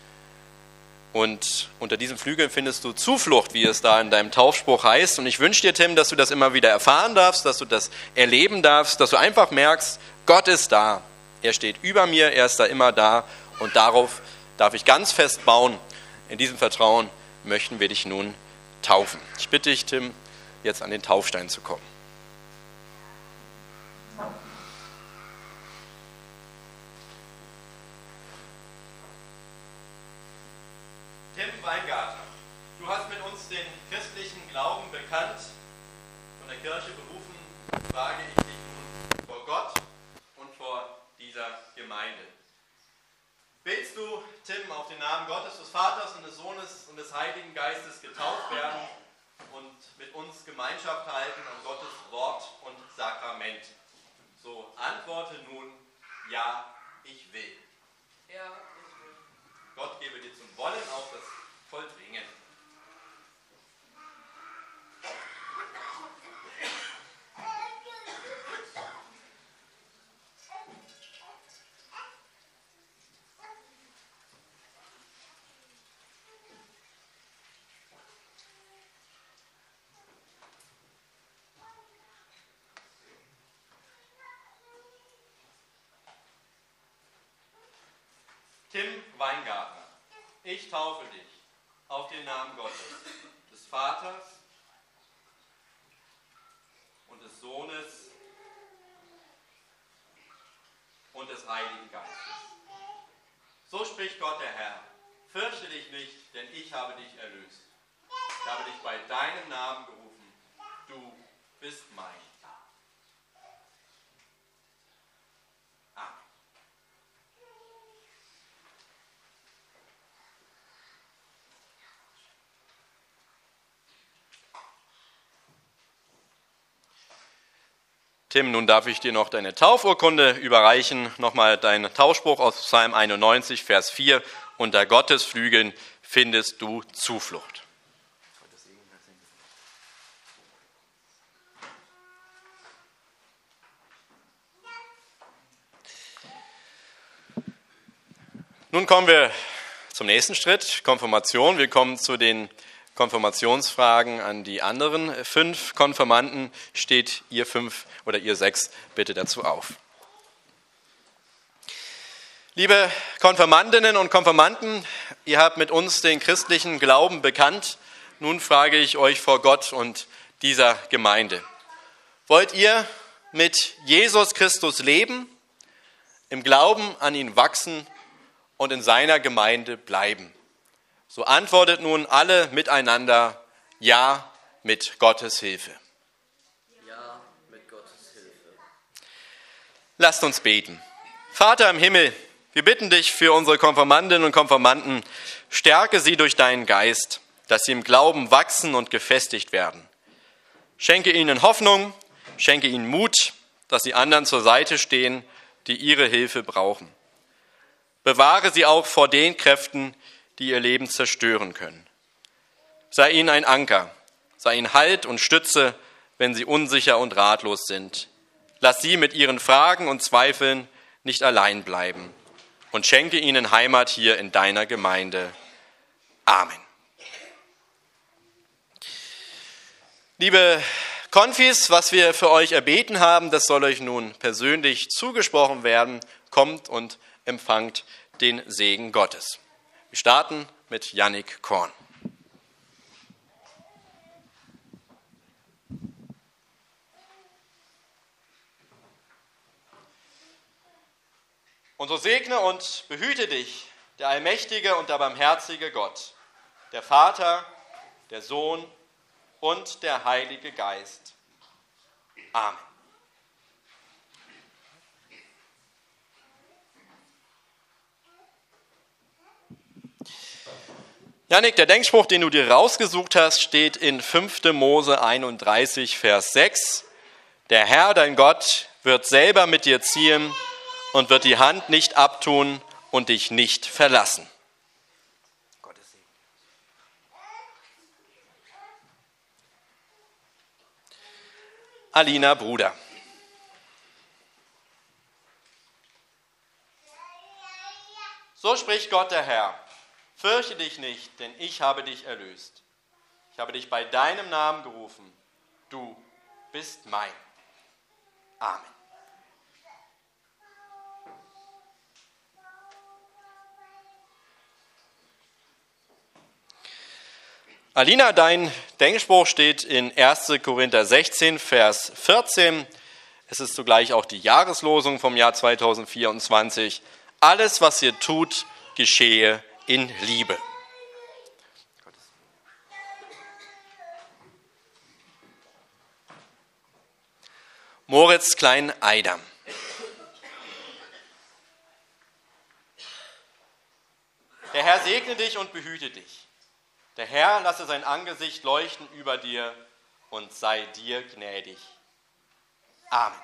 Und unter diesen Flügeln findest du Zuflucht, wie es da in deinem Taufspruch heißt. Und ich wünsche dir, Tim, dass du das immer wieder erfahren darfst, dass du das erleben darfst, dass du einfach merkst, Gott ist da. Er steht über mir, er ist da immer da. Und darauf darf ich ganz fest bauen. In diesem Vertrauen möchten wir dich nun taufen. Ich bitte dich, Tim, jetzt an den Taufstein zu kommen. Tim Weingartner, du hast mit uns den christlichen Glauben bekannt, von der Kirche berufen, frage ich dich nun vor Gott und vor dieser Gemeinde. Willst du, Tim, auf den Namen Gottes, des Vaters und des Sohnes und des Heiligen Geistes getauft werden und mit uns Gemeinschaft halten an Gottes Wort und Sakrament? So antworte nun, ja, ich will. Ja. Gott gebe dir zum Wollen auch das Vollbringen. Tim Weingartner, ich taufe dich auf den Namen Gottes, des Vaters und des Sohnes und des Heiligen Geistes. So spricht Gott der Herr, fürchte dich nicht, denn ich habe dich erlöst. Ich habe dich bei deinem Namen gerufen, du bist mein. Tim, nun darf ich dir noch deine Taufurkunde überreichen. Nochmal dein Taufspruch aus Psalm 91, Vers 4. Unter Gottes Flügeln findest du Zuflucht. Nun kommen wir zum nächsten Schritt, Konfirmation. Wir kommen zu den Konfirmationsfragen an die anderen 5 Konfirmanden. Steht ihr 5 oder ihr 6 bitte dazu auf. Liebe Konfirmandinnen und Konfirmanden, ihr habt mit uns den christlichen Glauben bekannt. Nun frage ich euch vor Gott und dieser Gemeinde. Wollt ihr mit Jesus Christus leben, im Glauben an ihn wachsen und in seiner Gemeinde bleiben? So antwortet nun alle miteinander, ja, mit Gottes Hilfe. Ja, mit Gottes Hilfe. Lasst uns beten. Vater im Himmel, wir bitten dich für unsere Konfirmandinnen und Konfirmanden, stärke sie durch deinen Geist, dass sie im Glauben wachsen und gefestigt werden. Schenke ihnen Hoffnung, schenke ihnen Mut, dass sie anderen zur Seite stehen, die ihre Hilfe brauchen. Bewahre sie auch vor den Kräften, die ihr Leben zerstören können. Sei ihnen ein Anker, sei ihnen Halt und Stütze, wenn sie unsicher und ratlos sind. Lass sie mit ihren Fragen und Zweifeln nicht allein bleiben und schenke ihnen Heimat hier in deiner Gemeinde. Amen. Liebe Konfis, was wir für euch erbeten haben, das soll euch nun persönlich zugesprochen werden. Kommt und empfangt den Segen Gottes. Wir starten mit Yannick Korn. Und so segne und behüte dich der allmächtige und der barmherzige Gott, der Vater, der Sohn und der Heilige Geist. Amen. Janik, der Denkspruch, den du dir rausgesucht hast, steht in 5. Mose 31, Vers 6. Der Herr, dein Gott, wird selber mit dir ziehen und wird die Hand nicht abtun und dich nicht verlassen. Gottes Segen. Alina Bruder. So spricht Gott der Herr. Fürchte dich nicht, denn ich habe dich erlöst. Ich habe dich bei deinem Namen gerufen. Du bist mein. Amen. Alina, dein Denkspruch steht in 1. Korinther 16, Vers 14. Es ist zugleich auch die Jahreslosung vom Jahr 2024. Alles, was ihr tut, geschehe in Liebe. Moritz Klein-Eidam. Der Herr segne dich und behüte dich. Der Herr lasse sein Angesicht leuchten über dir und sei dir gnädig. Amen.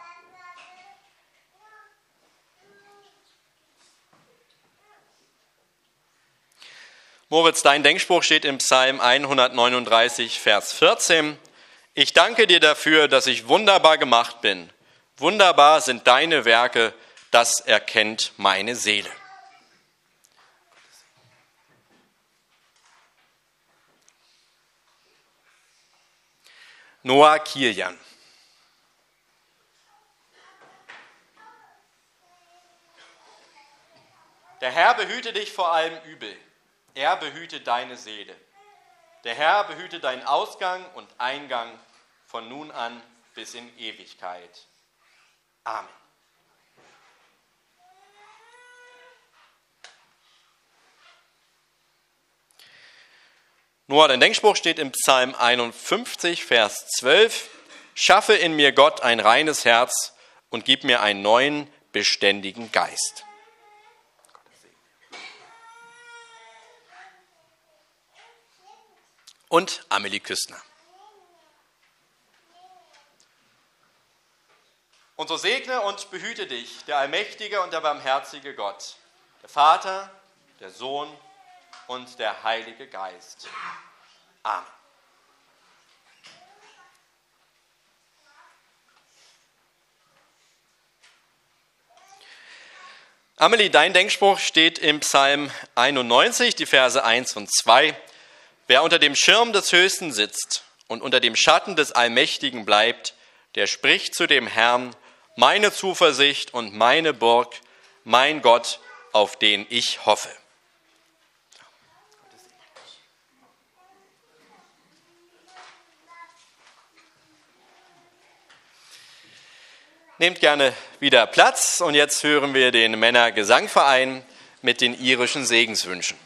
Moritz, dein Denkspruch steht im Psalm 139, Vers 14. Ich danke dir dafür, dass ich wunderbar gemacht bin. Wunderbar sind deine Werke, das erkennt meine Seele. Noah Kilian. Der Herr behüte dich vor allem Übel. Er behüte deine Seele. Der Herr behüte deinen Ausgang und Eingang von nun an bis in Ewigkeit. Amen. Noah, dein Denkspruch steht im Psalm 51, Vers 12. Schaffe in mir, Gott, ein reines Herz und gib mir einen neuen, beständigen Geist. Und Amelie Küstner. Und so segne und behüte dich der allmächtige und der barmherzige Gott, der Vater, der Sohn und der Heilige Geist. Amen. Amelie, dein Denkspruch steht im Psalm 91, die Verse 1 und 2. Wer unter dem Schirm des Höchsten sitzt und unter dem Schatten des Allmächtigen bleibt, der spricht zu dem Herrn, meine Zuversicht und meine Burg, mein Gott, auf den ich hoffe. Nehmt gerne wieder Platz und jetzt hören wir den Männergesangverein mit den irischen Segenswünschen.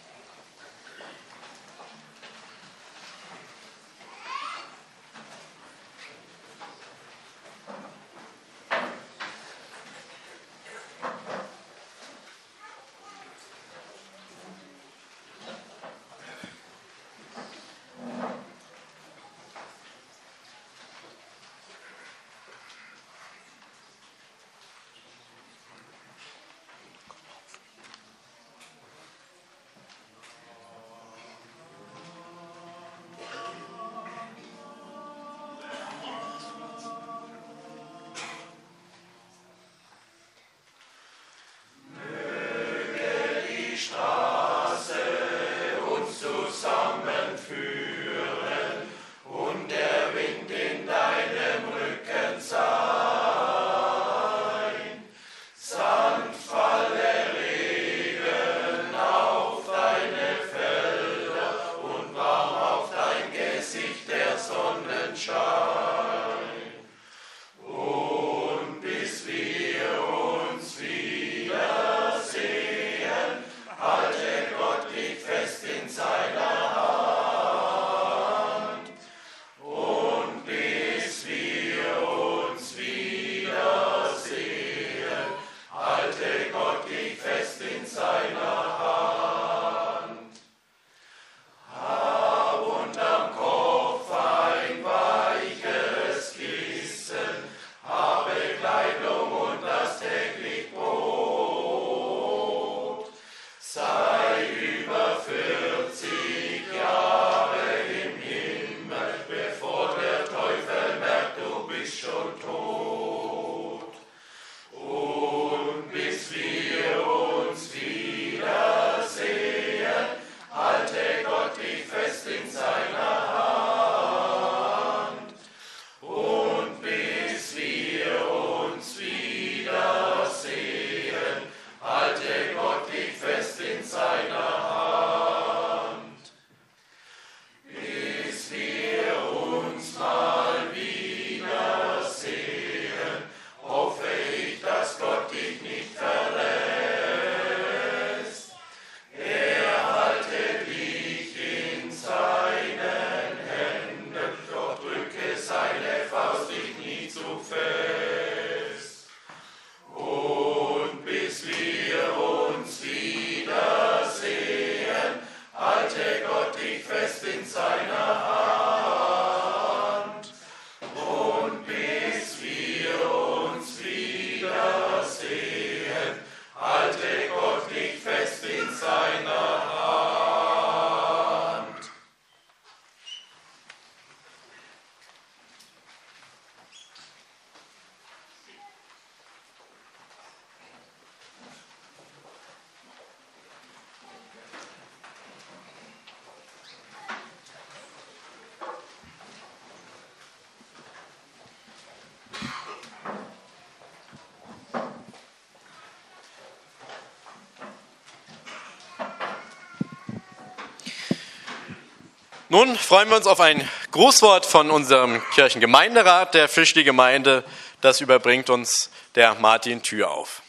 Nun freuen wir uns auf ein Grußwort von unserem Kirchengemeinderat der Fischli-Gemeinde. Das überbringt uns der Martin Thürauf.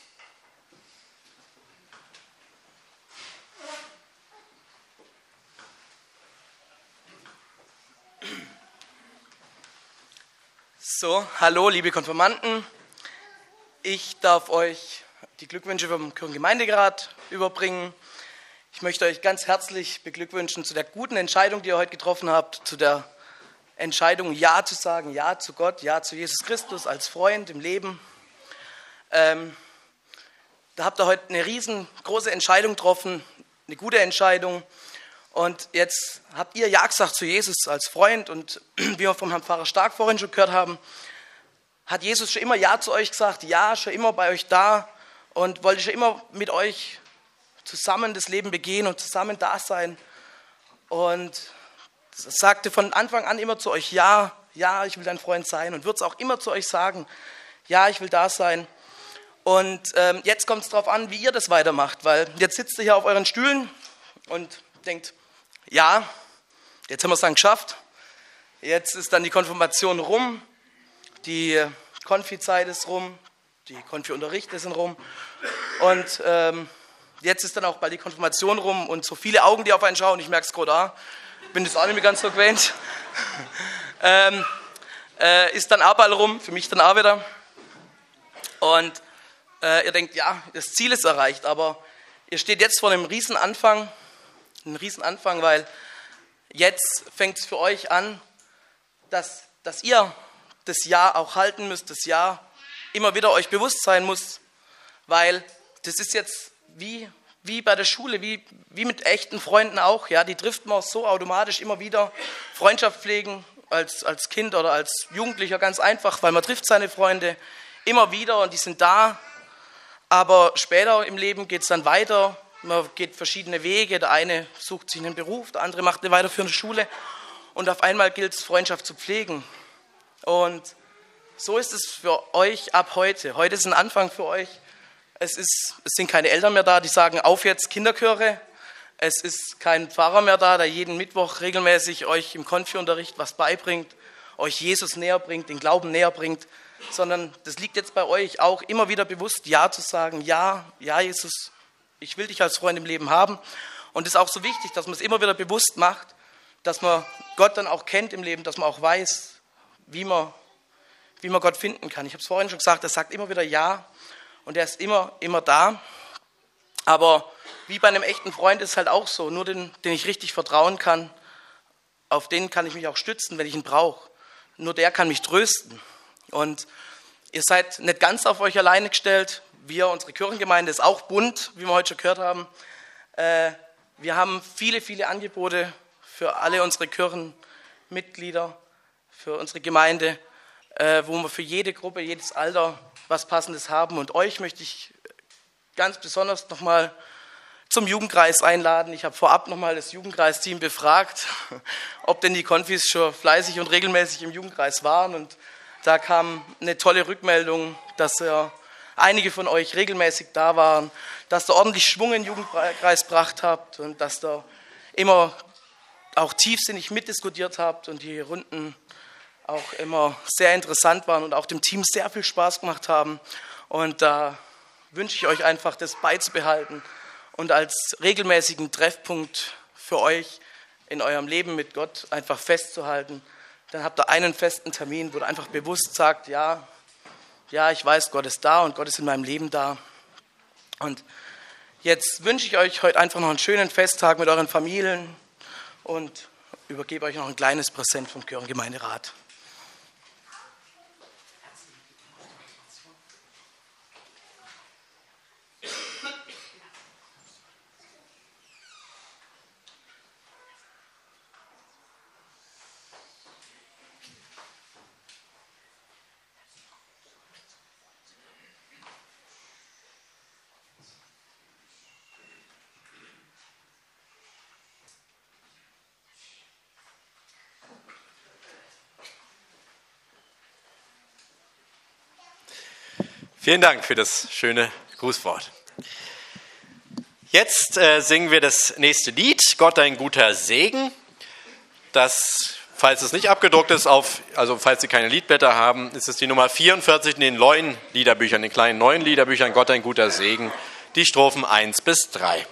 So, hallo liebe Konfirmanden. Ich darf euch die Glückwünsche vom Kirchengemeinderat überbringen. Ich möchte euch ganz herzlich beglückwünschen zu der guten Entscheidung, die ihr heute getroffen habt, zu der Entscheidung, Ja zu sagen, Ja zu Gott, Ja zu Jesus Christus als Freund im Leben. Da habt ihr heute eine riesengroße Entscheidung getroffen, eine gute Entscheidung. Und jetzt habt ihr Ja gesagt zu Jesus als Freund. Und wie wir vom Herrn Pfarrer Stark vorhin schon gehört haben, hat Jesus schon immer Ja zu euch gesagt, Ja, schon immer bei euch da und wollte schon immer mit euch zusammen das Leben begehen und zusammen da sein. Und sagte von Anfang an immer zu euch, ja, ich will dein Freund sein, und wird es auch immer zu euch sagen, ja, ich will da sein. Und jetzt kommt es darauf an, wie ihr das weitermacht, weil jetzt sitzt ihr hier auf euren Stühlen und denkt, ja, jetzt haben wir es dann geschafft, jetzt ist dann die Konfirmation rum, die Konfizeit ist rum, die Konfi-Unterricht ist rum und jetzt ist dann auch bald die Konfirmation rum und so viele Augen, die auf einen schauen, ich merke es gerade, bin das auch nicht mehr ganz so gewöhnt, ist dann auch bald rum, für mich dann auch wieder. Und ihr denkt, ja, das Ziel ist erreicht, aber ihr steht jetzt vor einem Riesenanfang, weil jetzt fängt es für euch an, dass ihr das Ja auch halten müsst, das Ja immer wieder euch bewusst sein muss, weil das ist jetzt wie bei der Schule, wie mit echten Freunden auch, ja, die trifft man so automatisch immer wieder. Freundschaft pflegen als Kind oder als Jugendlicher ganz einfach, weil man trifft seine Freunde immer wieder und die sind da. Aber später im Leben geht es dann weiter, man geht verschiedene Wege, der eine sucht sich einen Beruf, der andere macht eine weiterführende Schule und auf einmal gilt es, Freundschaft zu pflegen. Und so ist es für euch ab heute. Heute ist ein Anfang für euch. Es sind keine Eltern mehr da, die sagen, auf jetzt Kinderchöre. Es ist kein Pfarrer mehr da, der jeden Mittwoch regelmäßig euch im Konfi-Unterricht was beibringt, euch Jesus näher bringt, den Glauben näher bringt, sondern das liegt jetzt bei euch auch immer wieder bewusst, Ja zu sagen, ja Jesus, ich will dich als Freund im Leben haben. Und es ist auch so wichtig, dass man es immer wieder bewusst macht, dass man Gott dann auch kennt im Leben, dass man auch weiß, wie man Gott finden kann. Ich habe es vorhin schon gesagt, er sagt immer wieder Ja. Und er ist immer da. Aber wie bei einem echten Freund ist es halt auch so, nur den ich richtig vertrauen kann, auf den kann ich mich auch stützen, wenn ich ihn brauche. Nur der kann mich trösten. Und ihr seid nicht ganz auf euch alleine gestellt. Unsere Kirchengemeinde ist auch bunt, wie wir heute schon gehört haben. Wir haben viele, viele Angebote für alle unsere Kirchenmitglieder, für unsere Gemeinde, wo wir für jede Gruppe, jedes Alter was Passendes haben. Und euch möchte ich ganz besonders nochmal zum Jugendkreis einladen. Ich habe vorab nochmal das Jugendkreisteam befragt, ob denn die Konfis schon fleißig und regelmäßig im Jugendkreis waren. Und da kam eine tolle Rückmeldung, dass einige von euch regelmäßig da waren, dass ihr ordentlich Schwung in den Jugendkreis gebracht habt und dass ihr immer auch tiefsinnig mitdiskutiert habt und die Runden auch immer sehr interessant waren und auch dem Team sehr viel Spaß gemacht haben. Und da wünsche ich euch einfach, das beizubehalten und als regelmäßigen Treffpunkt für euch in eurem Leben mit Gott einfach festzuhalten. Dann habt ihr einen festen Termin, wo ihr einfach bewusst sagt, ja, ich weiß, Gott ist da und Gott ist in meinem Leben da. Und jetzt wünsche ich euch heute einfach noch einen schönen Festtag mit euren Familien und übergebe euch noch ein kleines Präsent vom Kirchengemeinderat. Vielen Dank für das schöne Grußwort. Jetzt singen wir das nächste Lied, Gott ein guter Segen. Das, falls es nicht abgedruckt ist, also falls Sie keine Liedblätter haben, ist es die Nummer 44 in den neuen Liederbüchern, den kleinen neuen Liederbüchern, Gott ein guter Segen, die Strophen 1 bis 3.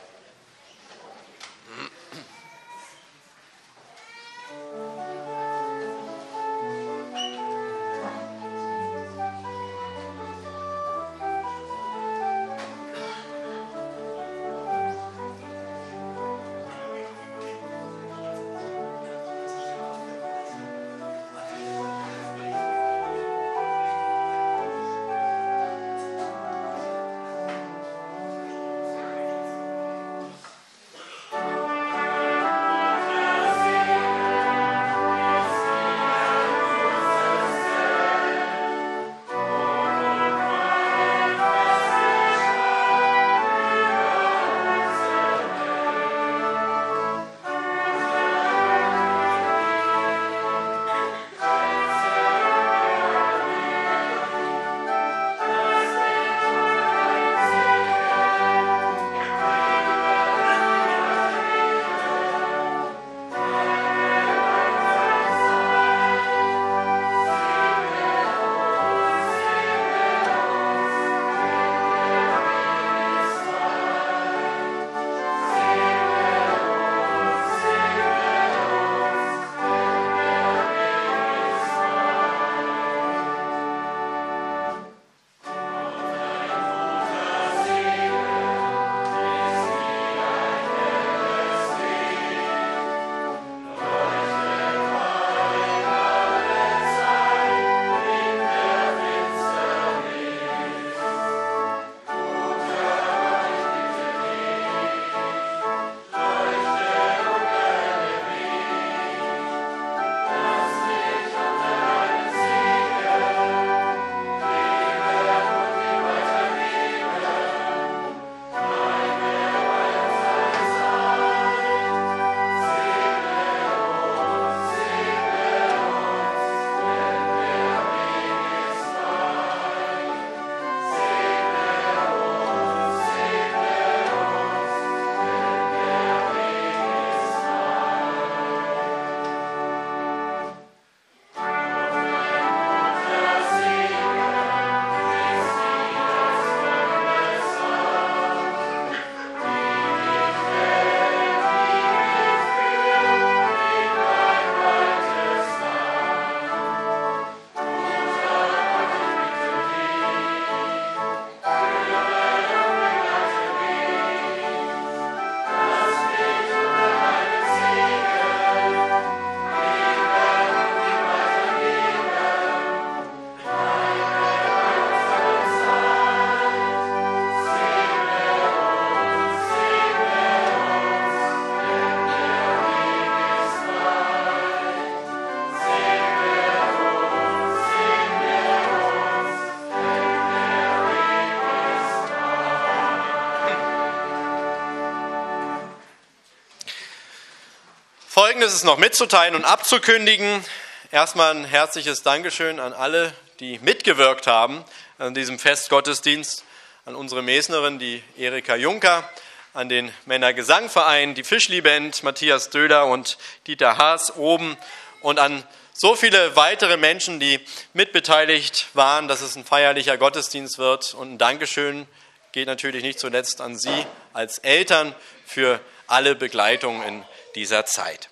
Folgendes ist noch mitzuteilen und abzukündigen. Erstmal ein herzliches Dankeschön an alle, die mitgewirkt haben an diesem Festgottesdienst, an unsere Mesnerin, die Erika Juncker, an den Männergesangverein, die Fischli-Band, Matthias Döhler und Dieter Haas oben und an so viele weitere Menschen, die mitbeteiligt waren, dass es ein feierlicher Gottesdienst wird. Und ein Dankeschön geht natürlich nicht zuletzt an Sie als Eltern für alle Begleitung in dieser Zeit.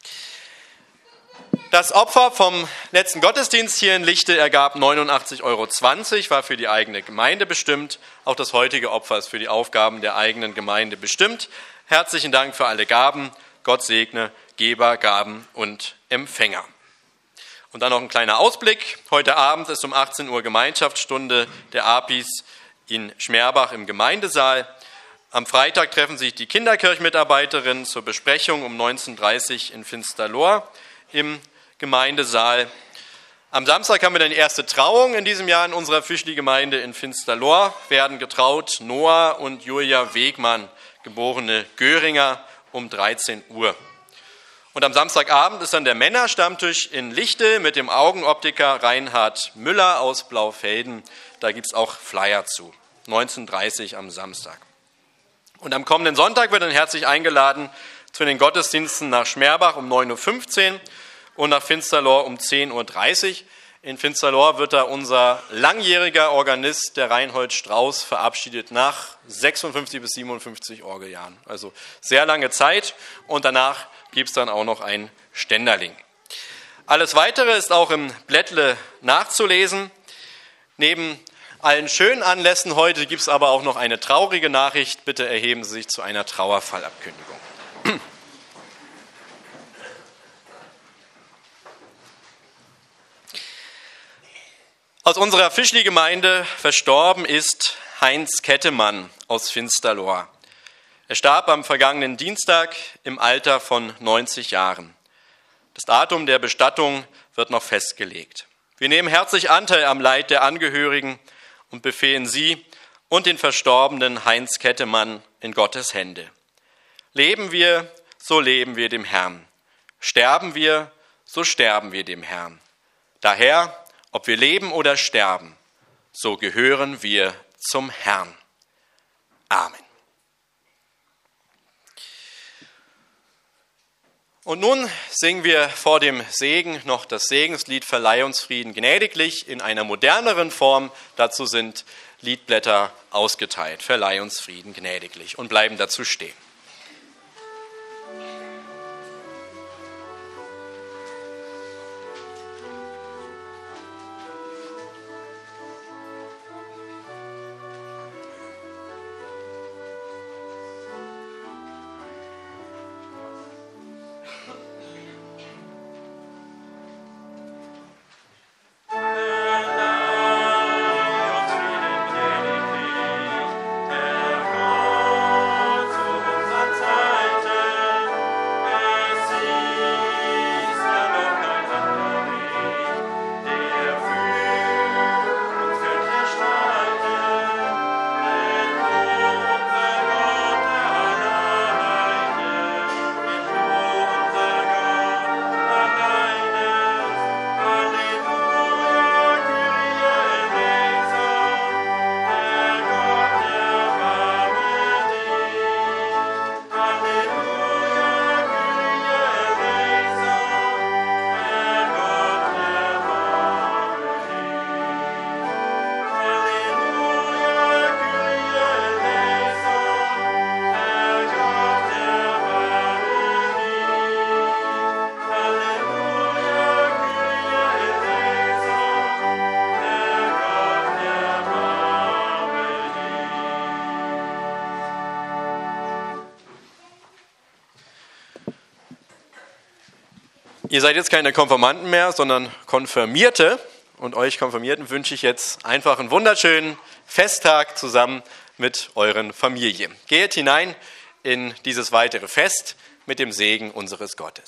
Das Opfer vom letzten Gottesdienst hier in Lichte ergab 89,20 €, war für die eigene Gemeinde bestimmt. Auch das heutige Opfer ist für die Aufgaben der eigenen Gemeinde bestimmt. Herzlichen Dank für alle Gaben. Gott segne Geber, Gaben und Empfänger. Und dann noch ein kleiner Ausblick. Heute Abend ist um 18 Uhr Gemeinschaftsstunde der APIs in Schmerbach im Gemeindesaal. Am Freitag treffen sich die Kinderkirchmitarbeiterinnen zur Besprechung um 19:30 Uhr in Finsterlohr im Gemeindesaal. Am Samstag haben wir dann die erste Trauung in diesem Jahr in unserer Fischli-Gemeinde in Finsterlohr. Werden getraut Noah und Julia Wegmann, geborene Göringer, um 13 Uhr. Und am Samstagabend ist dann der Männerstammtisch in Lichte mit dem Augenoptiker Reinhard Müller aus Blaufelden. Da gibt es auch Flyer zu. 19:30 Uhr am Samstag. Und am kommenden Sonntag wird dann herzlich eingeladen zu den Gottesdiensten nach Schmerbach um 9.15 Uhr und nach Finsterlohr um 10.30 Uhr. In Finsterlohr wird da unser langjähriger Organist, der Reinhold Strauß, verabschiedet nach 56 bis 57 Orgeljahren. Also sehr lange Zeit und danach gibt es dann auch noch ein Ständerling. Alles Weitere ist auch im Blättle nachzulesen. Neben allen schönen Anlässen heute gibt es aber auch noch eine traurige Nachricht. Bitte erheben Sie sich zu einer Trauerfallabkündigung. Aus unserer Fischli-Gemeinde verstorben ist Heinz Kettemann aus Finsterlohr. Er starb am vergangenen Dienstag im Alter von 90 Jahren. Das Datum der Bestattung wird noch festgelegt. Wir nehmen herzlich Anteil am Leid der Angehörigen und befehlen Sie und den verstorbenen Heinz Kettemann in Gottes Hände. Leben wir, so leben wir dem Herrn. Sterben wir, so sterben wir dem Herrn. Daher, ob wir leben oder sterben, so gehören wir zum Herrn. Amen. Und nun singen wir vor dem Segen noch das Segenslied Verleih uns Frieden gnädiglich in einer moderneren Form. Dazu sind Liedblätter ausgeteilt. Verleih uns Frieden gnädiglich und bleiben dazu stehen. Ihr seid jetzt keine Konfirmanden mehr, sondern Konfirmierte. Und euch Konfirmierten wünsche ich jetzt einfach einen wunderschönen Festtag zusammen mit euren Familien. Geht hinein in dieses weitere Fest mit dem Segen unseres Gottes.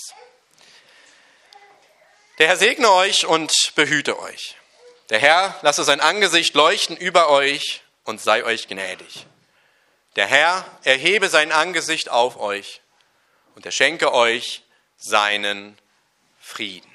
Der Herr segne euch und behüte euch. Der Herr lasse sein Angesicht leuchten über euch und sei euch gnädig. Der Herr erhebe sein Angesicht auf euch und er schenke euch seinen Frieden.